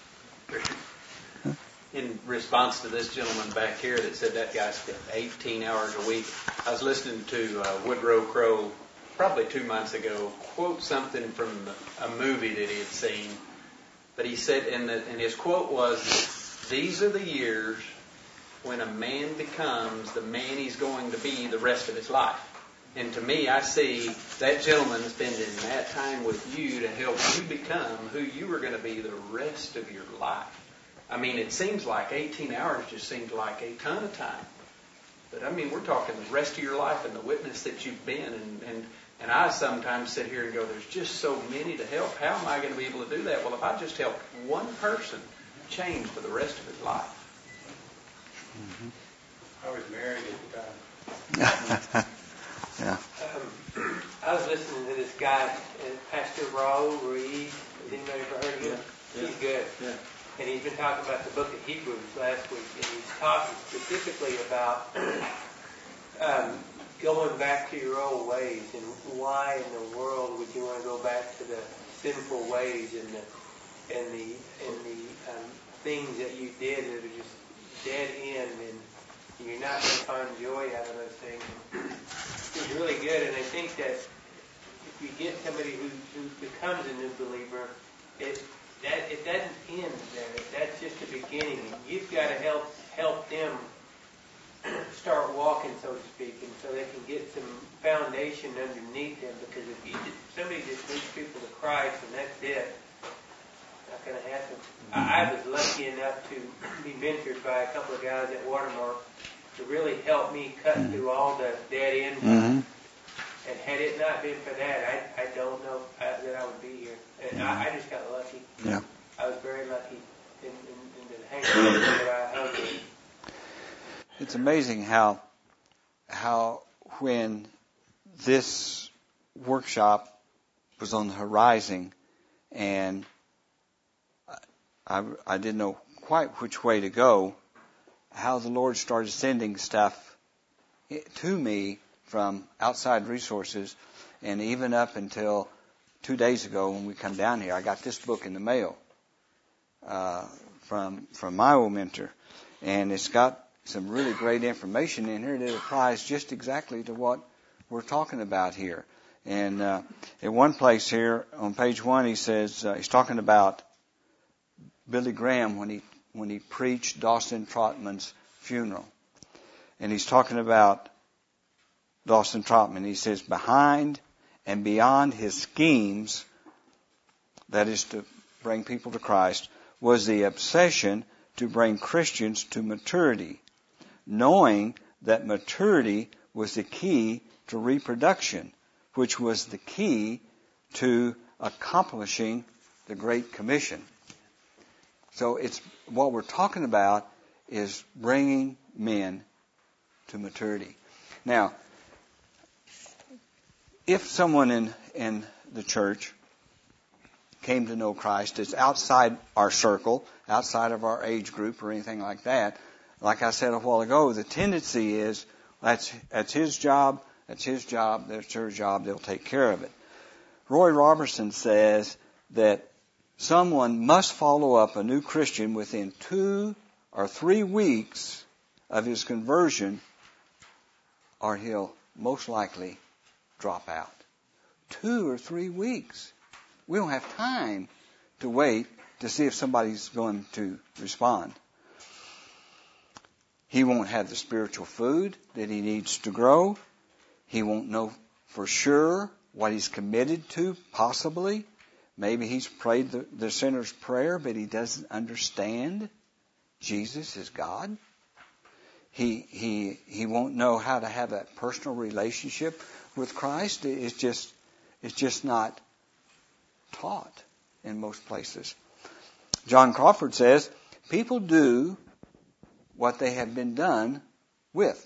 In response to this gentleman back here that said that guy spent 18 hours a week, I was listening to Woodrow Crowe probably 2 months ago quote something from a movie that he had seen. But he said, and his quote was, "These are the years when a man becomes the man he's going to be the rest of his life." And to me, I see that gentleman spending that time with you to help you become who you were going to be the rest of your life. I mean, it seems like 18 hours just seems like a ton of time. But I mean, we're talking the rest of your life and the witness that you've been. And I sometimes sit here and go, there's just so many to help. How am I going to be able to do that? Well, if I just help one person change for the rest of his life. I was married at the time. Yeah. I was listening to this guy, Pastor Raul Ruiz. Has anybody ever heard of him? Yeah. He's good. Yeah. And he's been talking about the book of Hebrews last week, and he's talking specifically about going back to your old ways and why in the world would you want to go back to the sinful ways and the things that you did that are just dead end, and you're not going to find joy out of those things. It's really good, and I think that if you get somebody who becomes a new believer, it doesn't end there. That's just the beginning. You've got to help them start walking, so to speak, and so they can get some foundation underneath them. Because if somebody just leads people to Christ and that's it, not going to happen. I was lucky enough to be mentored by a couple of guys at Watermark to really help me cut through all the dead ends. And had it not been for that, I don't know that I would be here. And I just got lucky. Yeah. I was very lucky in the handkerchief that I held in. It's amazing how when this workshop was on the horizon and I didn't know quite which way to go, how the Lord started sending stuff to me from outside resources, and even up until 2 days ago when we come down here, I got this book in the mail from my old mentor, and it's got some really great information in here that applies just exactly to what we're talking about here. And in one place here on page 1, he says he's talking about Billy Graham when he preached Dawson Trotman's funeral, and he's talking about Dawson Trotman. He says, behind and beyond his schemes, that is to bring people to Christ, was the obsession to bring Christians to maturity, knowing that maturity was the key to reproduction, which was the key to accomplishing the Great Commission. So it's what we're talking about is bringing men to maturity. Now, if someone in the church came to know Christ is outside our circle, outside of our age group or anything like that, like I said a while ago, the tendency is that's his job, that's her job, they'll take care of it. Roy Robertson says that someone must follow up a new Christian within 2 or 3 weeks of his conversion, or he'll most likely drop out. 2 or 3 weeks. We don't have time to wait to see if somebody's going to respond. He won't have the spiritual food that he needs to grow. He won't know for sure what he's committed to, possibly. Maybe he's prayed the sinner's prayer, but he doesn't understand Jesus is God. He won't know how to have that personal relationship with Christ. It's just not taught. in most places. John Crawford says, people do what they have been done with.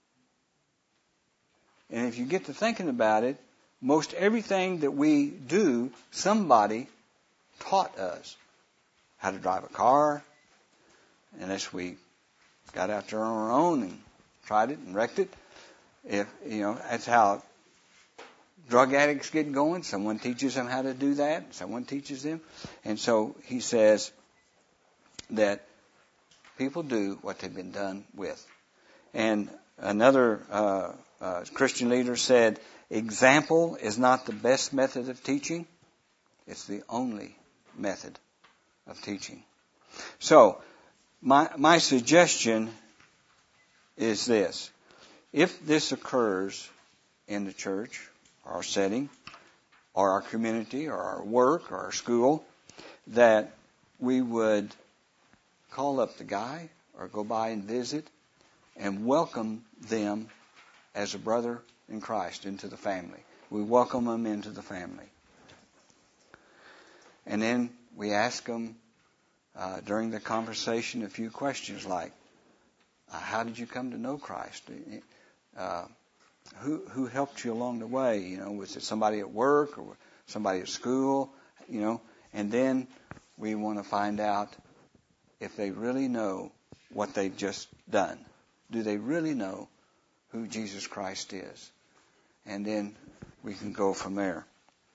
And if you get to thinking about it, most everything that we do, somebody taught us how to drive a car, unless we got out there on our own and tried it and wrecked it. That's how drug addicts get going. Someone teaches them how to do that. Someone teaches them. And so he says that people do what they've been done with. And another Christian leader said, example is not the best method of teaching. It's the only method of teaching. So, my suggestion is this. If this occurs in the church, or our setting, or our community, or our work, or our school, that we would call up the guy, or go by and visit, and welcome them as a brother in Christ into the family. We welcome them into the family. And then we ask them during the conversation a few questions like, how did you come to know Christ? Who helped you along the way? Was it somebody at work or somebody at school? And then we want to find out if they really know what they've just done. Do they really know who Jesus Christ is? And then we can go from there.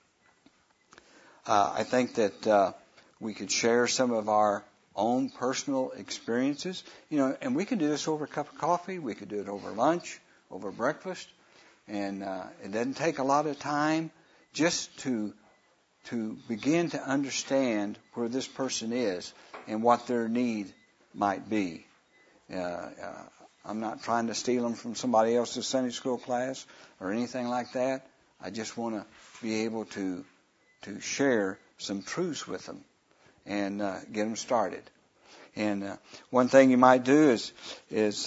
I think that we could share some of our own personal experiences, and we can do this over a cup of coffee. We could do it over lunch, over breakfast, and it doesn't take a lot of time just to begin to understand where this person is and what their need might be. I'm not trying to steal them from somebody else's Sunday school class or anything like that. I just want to be able to share some truths with them and get them started. And one thing you might do is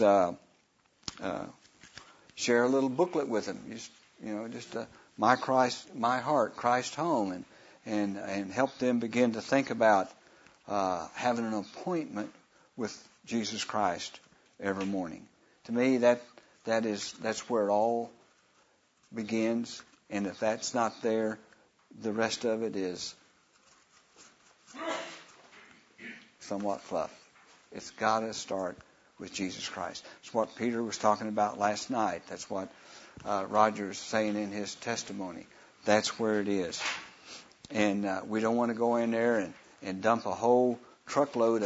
share a little booklet with them. Just My Christ, My Heart, Christ Home, and help them begin to think about having an appointment with Jesus Christ every morning. To me, that's where it all begins. And if that's not there, the rest of it is somewhat fluff. It's got to start with Jesus Christ. It's what Peter was talking about last night. That's what Roger's saying in his testimony. That's where it is. And we don't want to go in there and dump a whole truckload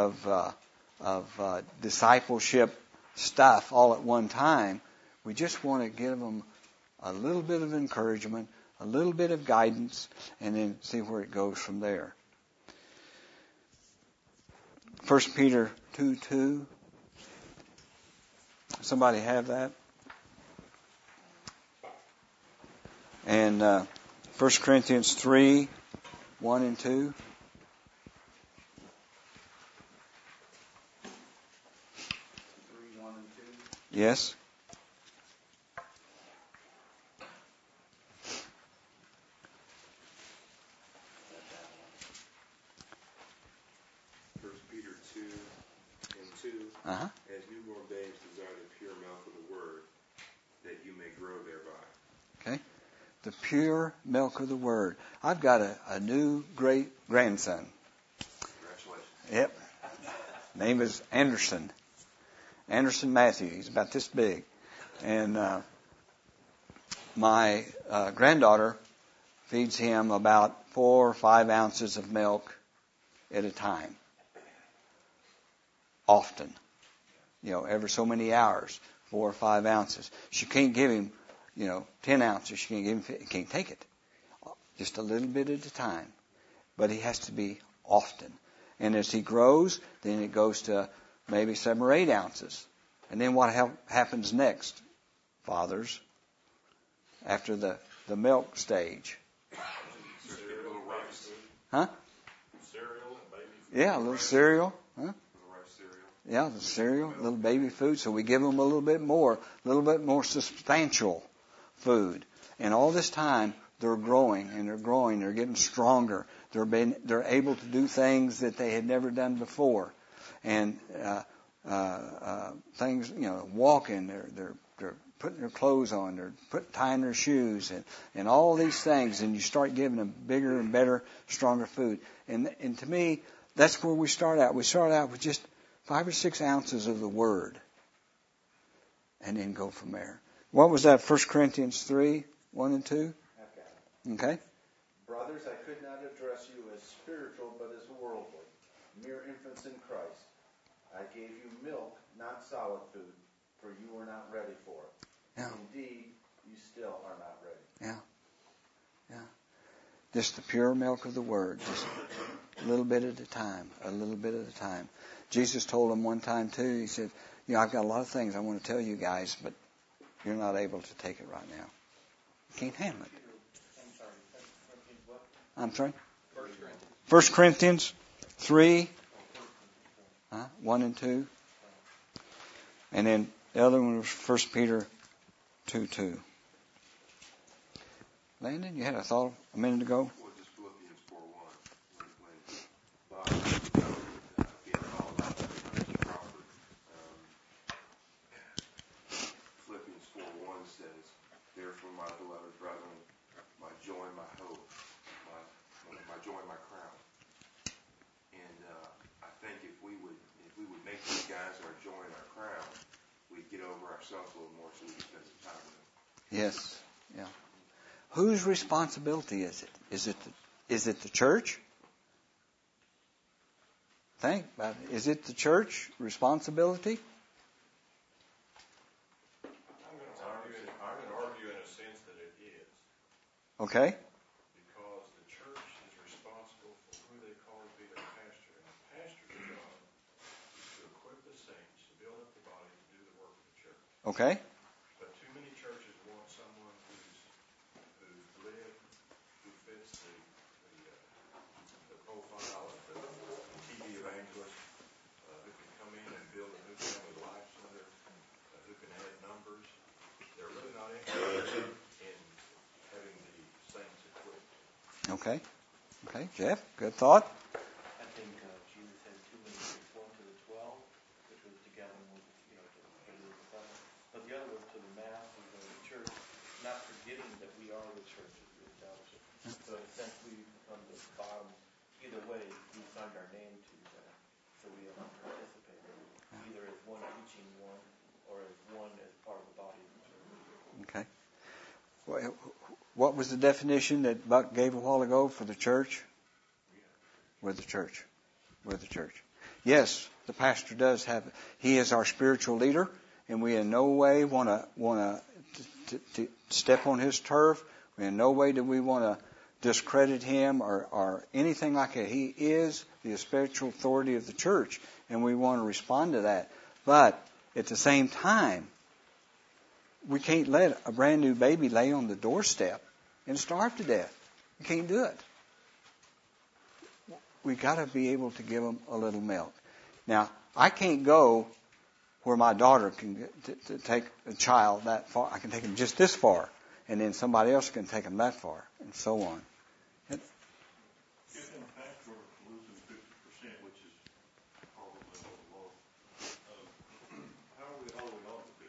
of discipleship stuff all at one time. We just want to give them a little bit of encouragement, a little bit of guidance, and then see where it goes from there. 1 Peter 2:2. Somebody have that? And 1 Corinthians 3:1 and 2. 3:1 and 2. Yes. Uh-huh. As newborn babes desire the pure milk of the word, that you may grow thereby. Okay. The pure milk of the word. I've got a new great grandson. Congratulations. Yep. Name is Anderson. Anderson Matthew. He's about this big. And my granddaughter feeds him about 4 or 5 ounces of milk at a time. Often. Every so many hours, 4 or 5 ounces. She can't give him, 10 ounces. She can't give him, can't take it. Just a little bit at a time. But he has to be often. And as he grows, then it goes to maybe 7 or 8 ounces. And then what happens next, fathers, after the milk stage? Huh? Cereal and baby food. Yeah, a little cereal. Huh? Yeah, the cereal, little baby food. So we give them a little bit more substantial food. And all this time, they're growing and they're growing. They're getting stronger. They're able to do things that they had never done before, and things, walking. They're putting their clothes on. They're tying their shoes and all these things. And you start giving them bigger and better, stronger food. And to me, that's where we start out. We start out with just 5 or 6 ounces of the Word, and then go from there. What was that? 1 Corinthians 3, 1 and 2? Okay. Brothers, I could not address you as spiritual, but as worldly, mere infants in Christ. I gave you milk, not solid food, for you were not ready for it. Yeah. Indeed, you still are not ready. Yeah. Just the pure milk of the Word, just a little bit at a time, a little bit at a time. Jesus told them one time too, he said, I've got a lot of things I want to tell you guys, but you're not able to take it right now. You can't handle it. I'm sorry? 1 Corinthians 3, 1 and 2. And then the other one was 1 Peter 2:2. Landon, you had a thought a minute ago? Well, just Philippians 4:1. Bob being all about Mr. Crawford. Philippians 4:1 says, "Therefore, my beloved brethren, my joy and my hope, my joy and my crown." And I think if we would make these guys our joy and our crown, we'd get over ourselves a little more, so we can spend some time with them. Yes. Yeah. Whose responsibility is it? Is it the church? Think about it. Is it the church responsibility? I'm going to argue in a sense that it is. Okay. Because the church is responsible for who they call to be their pastor. And the pastor's job is to equip the saints to build up the body to do the work of the church. Okay. But too many churches want someone who's lived, who fits the profile of the TV evangelist, who can come in and build a new family life center, who can add numbers. They're really not interested in having the saints equipped. Okay. Jeff, good thought. I think Jesus had two ministries, one to the 12, which was to gather with, to the disciples, but the other was to the masses of the church, not forgetting that we are the church as we establish it. So in a sense, we become the bottom. Either way, we signed our name to that, so we have participated, either as one teaching one, or as one as part of the body of the church. Okay. What was the definition that Buck gave a while ago for the church? We're the church. We're the church. Yes, the pastor does have. He is our spiritual leader, and we in no way want to step on his turf. We in no way do we want to discredit him or anything like that. He is the spiritual authority of the church, and we want to respond to that. But at the same time, we can't let a brand new baby lay on the doorstep and starve to death. We can't do it. We got to be able to give them a little milk. Now, I can't go where my daughter can get to take a child that far. I can take him just this far, and then somebody else can take him that far, and so on. If in the past we're losing 50%, which is probably a little low, how are we holding on to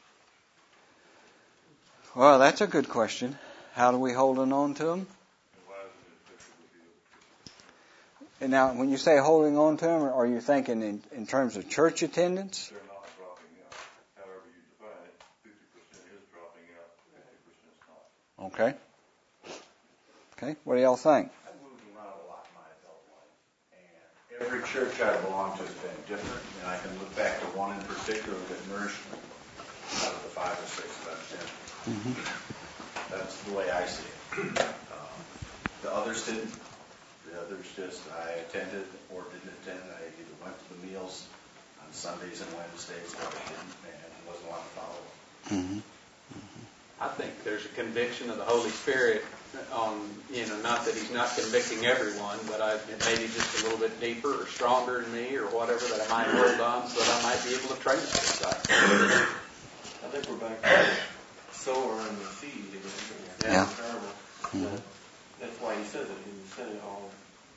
50%? Well, that's a good question. How do we hold on to them? And why isn't it effective with the other 50%? And now, when you say holding on to them, are you thinking in terms of church attendance? They're not dropping out. However you define it, 50% is dropping out, 50% is not. Okay. What do y'all think? I've moved around a lot in my adult life, and every church I belong to has been different. And I can look back to one in particular that nourished me out of the 5 or 6 that I've been. Mm-hmm. That's the way I see it. The others didn't. The others just, I attended or didn't attend. I either went to the meals on Sundays and Wednesdays, or I didn't, and wasn't allowed to follow. Mm-hmm. I think there's a conviction of the Holy Spirit on, not that he's not convicting everyone, but maybe just a little bit deeper or stronger in me or whatever that I might hold on so that I might be able to train this guy. I think we're back to sower and the seed again. Yeah. Mm-hmm. That's why he says it. He said it all.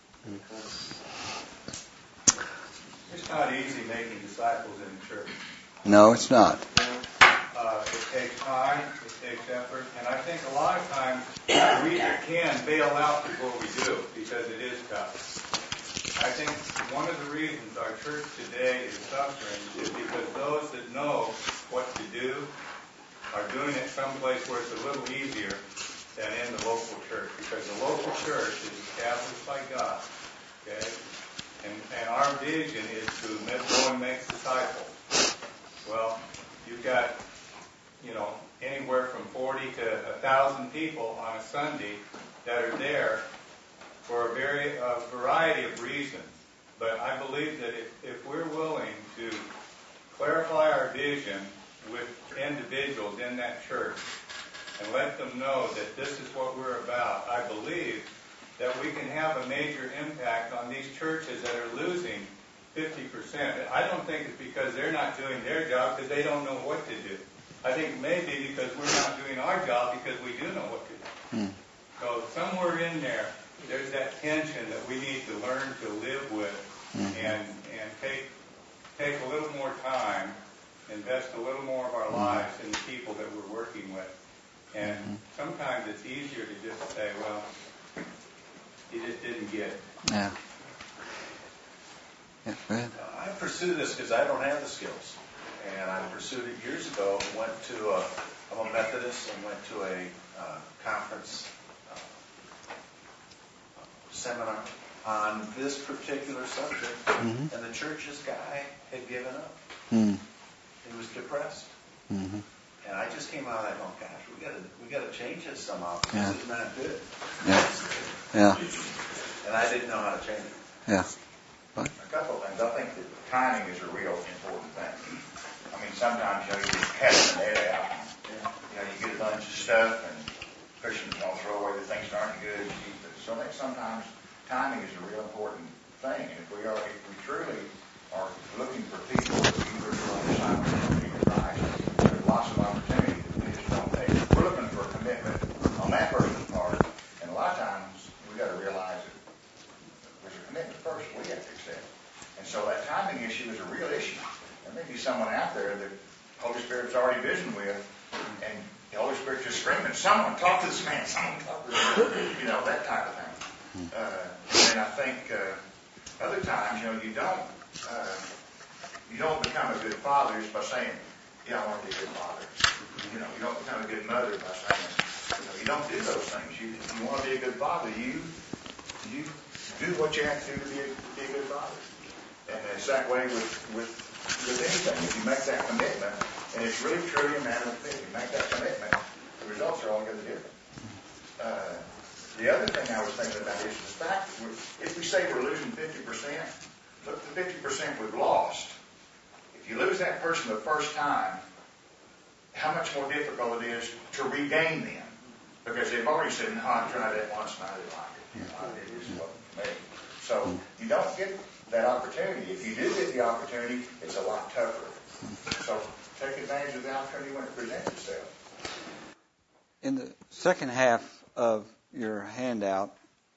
It's not easy making disciples in the church. No, it's not. It takes time, it takes effort, and I think a lot of times we can bail out before we do because it is tough. I think one of the reasons our church today is suffering is because those that know what to do are doing it someplace where it's a little easier than in the local church, because the local church is established by God, okay? And our vision is to go and make disciples. Well, you've got, anywhere from 40 to 1,000 people on a Sunday that are there for a variety of reasons. But I believe that if we're willing to clarify our vision with individuals in that church and let them know that this is what we're about, I believe that we can have a major impact on these churches that are losing 50%. I don't think it's because they're not doing their job because they don't know what to do. I think maybe because we're not doing our job because we do know what to do. So somewhere in there, there's that tension that we need to learn to live with and take a little more time, invest a little more of our lives in the people that we're working with. And sometimes it's easier to just say, well, you just didn't get it. Yeah. Yeah, go ahead. I pursue this because I don't have the skills. And I pursued it years ago. I'm a Methodist and went to a conference seminar on this particular subject. And the church's guy had given up. He was depressed. And I just came out of that going, gosh, we got to change this somehow. This is not good. Yeah. And I didn't know how to change it. Yeah. A couple of things. I think that timing is a real important thing. I mean, sometimes, you just cast the net out. You get a bunch of stuff, and Christians don't throw away the things that aren't good. So I think sometimes timing is a real important thing. And if we truly are looking for people that either on the side of the Christ, there's lots of opportunity that we just don't take. We're looking for a commitment on that person's part, and a lot of times we got to realize that there's a commitment first we have to accept. And so that timing issue is a real issue. There may be someone out there that the Holy Spirit's already visioned with, and the Holy Spirit's just screaming, someone talk to this man, someone talk to this man, that type of thing. And I think other times, you don't become a good father just by saying, I want to be a good father. You don't become a good mother by saying, you don't do those things. You want to be a good father, you do what you have to do to be a good father. And it's that way with anything. If you make that commitment, and it's really truly a matter of faith, you make that commitment, the results are altogether different. The other thing I was thinking about is the fact that if we say we're losing 50%, look, the 50% we've lost. If you lose that person the first time, how much more difficult it is to regain them. Because they've already said, no, I tried that once and I didn't like it. It just wasn't for me. So you don't get that opportunity. If you do get the opportunity, it's a lot tougher. So take advantage of the opportunity when it presents itself. In the second half of your handout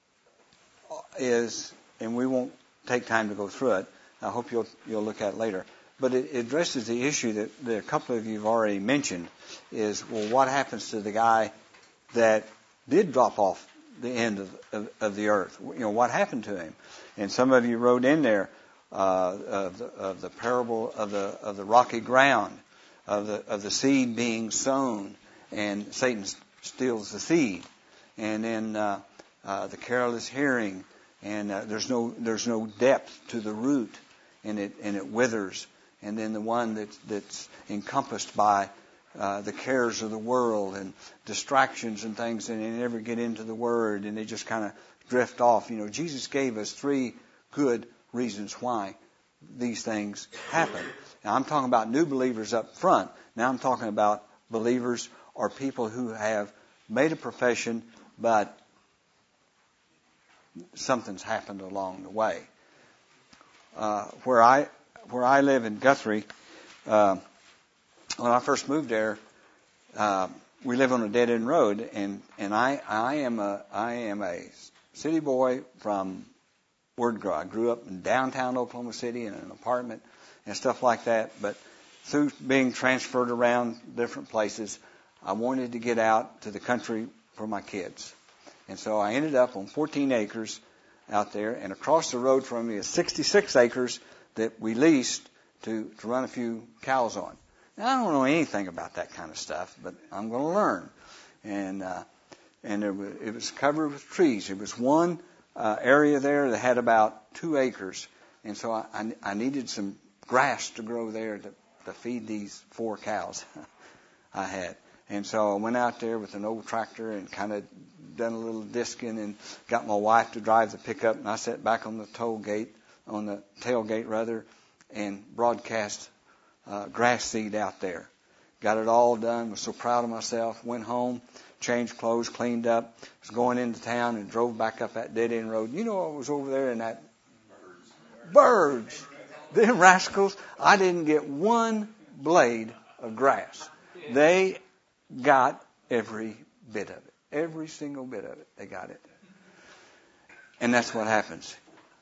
is, and we won't take time to go through it, I hope you'll look at it later, but it addresses the issue that a couple of you have already mentioned, is, well, what happens to the guy that did drop off the end of the earth? What happened to him? And some of you wrote in there of the parable of the rocky ground, of the seed being sown, and Satan steals the seed, and then the careless hearing, and there's no depth to the root, and it withers, and then the one that's encompassed by the cares of the world and distractions and things, and they never get into the Word, and they just kind of drift off. Jesus gave us 3 good reasons why these things happen. Now, I'm talking about new believers up front. Now I'm talking about believers or people who have made a profession, but something's happened along the way. Where I live in Guthrie, when I first moved there, we live on a dead end road, and I am a city boy from word grow. I grew up in downtown Oklahoma City in an apartment and stuff like that. But through being transferred around different places, I wanted to get out to the country for my kids. And so I ended up on 14 acres out there, and across the road from me is 66 acres that we leased to run a few cows on. Now, I don't know anything about that kind of stuff, but I'm going to learn. And it was covered with trees. It was one area there that had about 2 acres, and so I needed some grass to grow there to feed these 4 cows I had. And so I went out there with an old tractor and kind of done a little disking and got my wife to drive the pickup, and I sat back on the tailgate rather, and broadcast grass seed out there. Got it all done, was so proud of myself, went home, changed clothes, cleaned up, was going into town and drove back up that dead end road. You know what was over there in that? Birds. Them rascals. I didn't get one blade of grass. They got every bit of it. Every single bit of it. They got it. And that's what happens.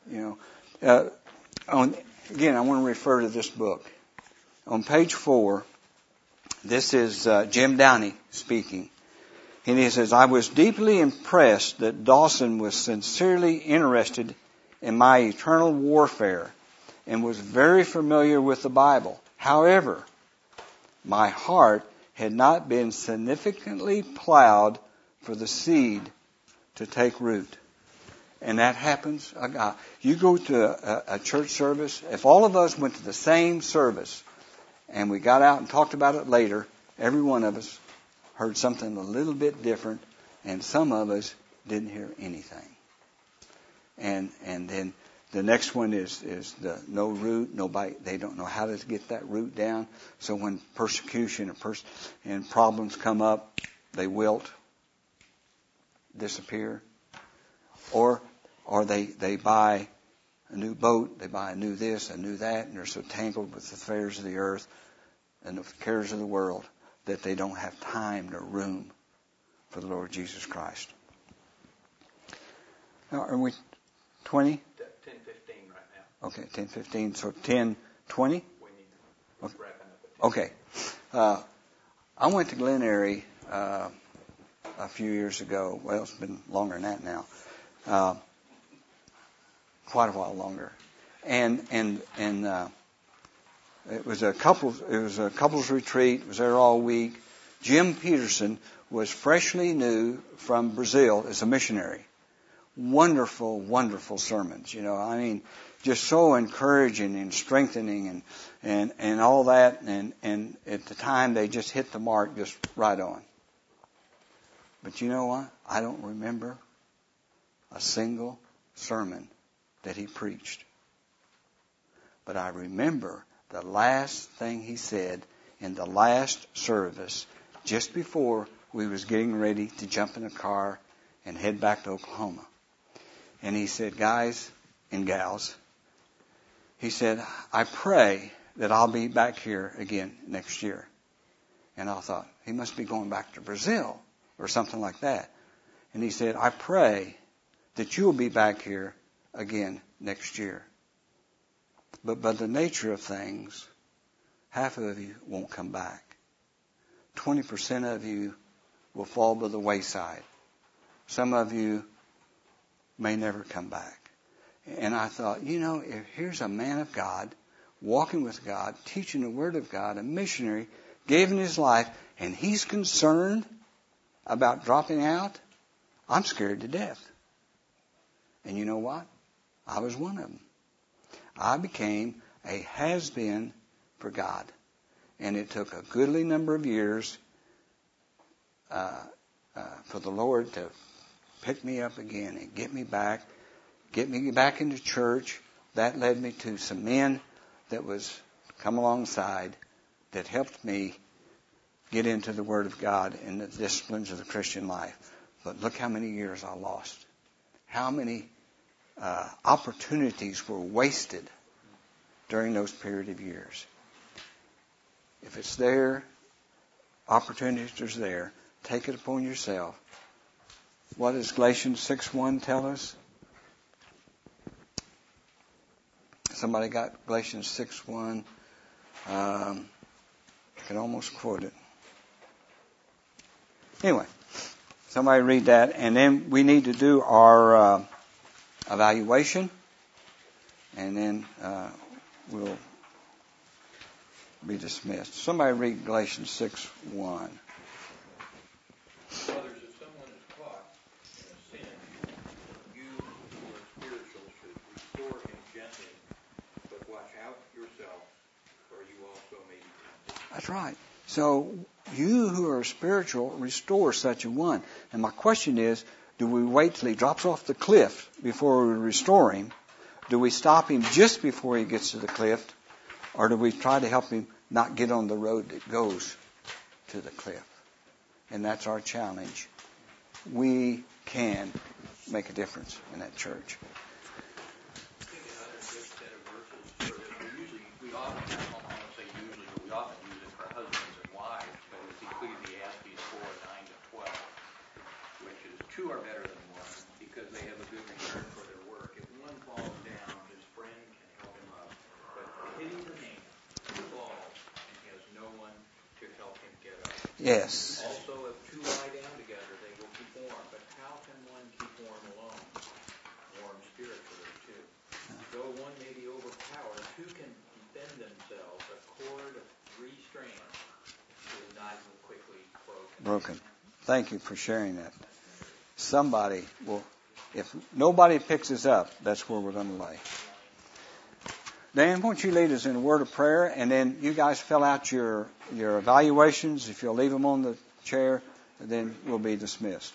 Again, I want to refer to this book. On page 4, this is Jim Downey speaking. And he says, I was deeply impressed that Dawson was sincerely interested in my eternal warfare and was very familiar with the Bible. However, my heart had not been significantly plowed for the seed to take root. And that happens. You go to a church service, if all of us went to the same service and we got out and talked about it later, every one of us heard something a little bit different, and some of us didn't hear anything. And then the next one is the no root, nobody, they don't know how to get that root down. So when persecution and problems come up, they wilt, disappear. Or they buy a new boat, they buy a new this, a new that, and they're so tangled with the affairs of the earth and the cares of the world that they don't have time nor room for the Lord Jesus Christ. Now, are we 20? 10:15 right now. Okay, 10:15. So 10:20? We need to wrapping up at 10. Okay. I went to Glen Eyrie a few years ago. Well, it's been longer than that now. Quite a while longer. And it was a couples retreat. It was there all week. Jim Peterson was freshly new from Brazil as a missionary. Wonderful, wonderful sermons. Just so encouraging and strengthening and all that. And at the time, they just hit the mark just right on. But you know what? I don't remember a single sermon that he preached. But I remember the last thing he said in the last service, just before we was getting ready to jump in a car and head back to Oklahoma. And he said, guys and gals, he said, I pray that I'll be back here again next year. And I thought, he must be going back to Brazil or something like that. And he said, I pray that you'll be back here again next year. But by the nature of things, half of you won't come back. 20% of you will fall by the wayside. Some of you may never come back. And I thought, if here's a man of God, walking with God, teaching the Word of God, a missionary, giving his life, and he's concerned about dropping out, I'm scared to death. And you know what? I was one of them. I became a has-been for God. And it took a goodly number of years for the Lord to pick me up again and get me back into church. That led me to some men that was come alongside that helped me get into the Word of God and the disciplines of the Christian life. But look how many years I lost. How many opportunities were wasted during those period of years. If it's there, opportunities are there, take it upon yourself. What does Galatians 6:1 tell us? Somebody got Galatians 6:1? I can almost quote it. Anyway, somebody read that, and then we need to do our evaluation, and then we'll be dismissed. Somebody read Galatians 6:1. Brothers, if someone is caught in a sin, you who are spiritual should restore him gently, but watch out yourself, or you also may be tempted. That's right. So you who are spiritual, restore such a one. And my question is, do we wait till he drops off the cliff before we restore him? Do we stop him just before he gets to the cliff? Or do we try to help him not get on the road that goes to the cliff? And that's our challenge. We can make a difference in that church. I think another good set of verses for this, we often, I don't want to say usually, but we often use it for husbands and wives, but it's Ecclesiastes 4:9-12, which is two are better than one because they have a good return for their work. If one falls down, his friend can help him up, but pity the man who falls and he has no one to help him get up. Yes. Also, if two lie down together, they will keep warm. But how can one keep warm alone? Warm spiritually, too. Though one may be overpowered, two can defend themselves. A cord of 3 strands is not quickly broken. Thank you for sharing that. Somebody will, if nobody picks us up, that's where we're going to lay. Dan, won't you lead us in a word of prayer, and then you guys fill out your evaluations. If you'll leave them on the chair, then we'll be dismissed.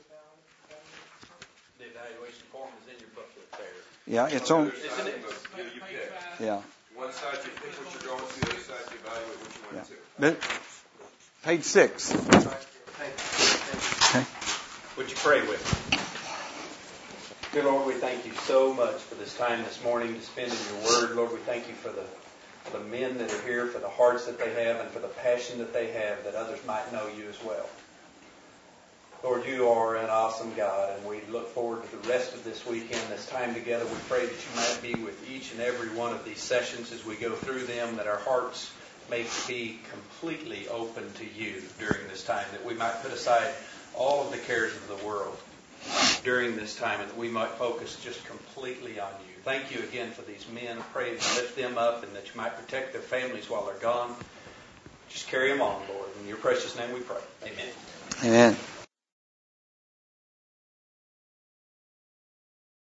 The evaluation form is in your booklet there. Yeah, it's on. Isn't it? You pick. Yeah. One side you pick what you're going to, the other side you evaluate what you want to. But page 6. Okay. Would you pray with me? Dear Lord, we thank you so much for this time this morning to spend in your word. Lord, we thank you for the men that are here, for the hearts that they have, and for the passion that they have that others might know you as well. Lord, you are an awesome God, and we look forward to the rest of this weekend, this time together. We pray that you might be with each and every one of these sessions as we go through them, that our hearts may be completely open to you during this time, that we might put aside all of the cares of the world during this time, and that we might focus just completely on you. Thank you again for these men. I pray that you lift them up and that you might protect their families while they're gone. Just carry them on, Lord. In your precious name we pray. Amen. Amen.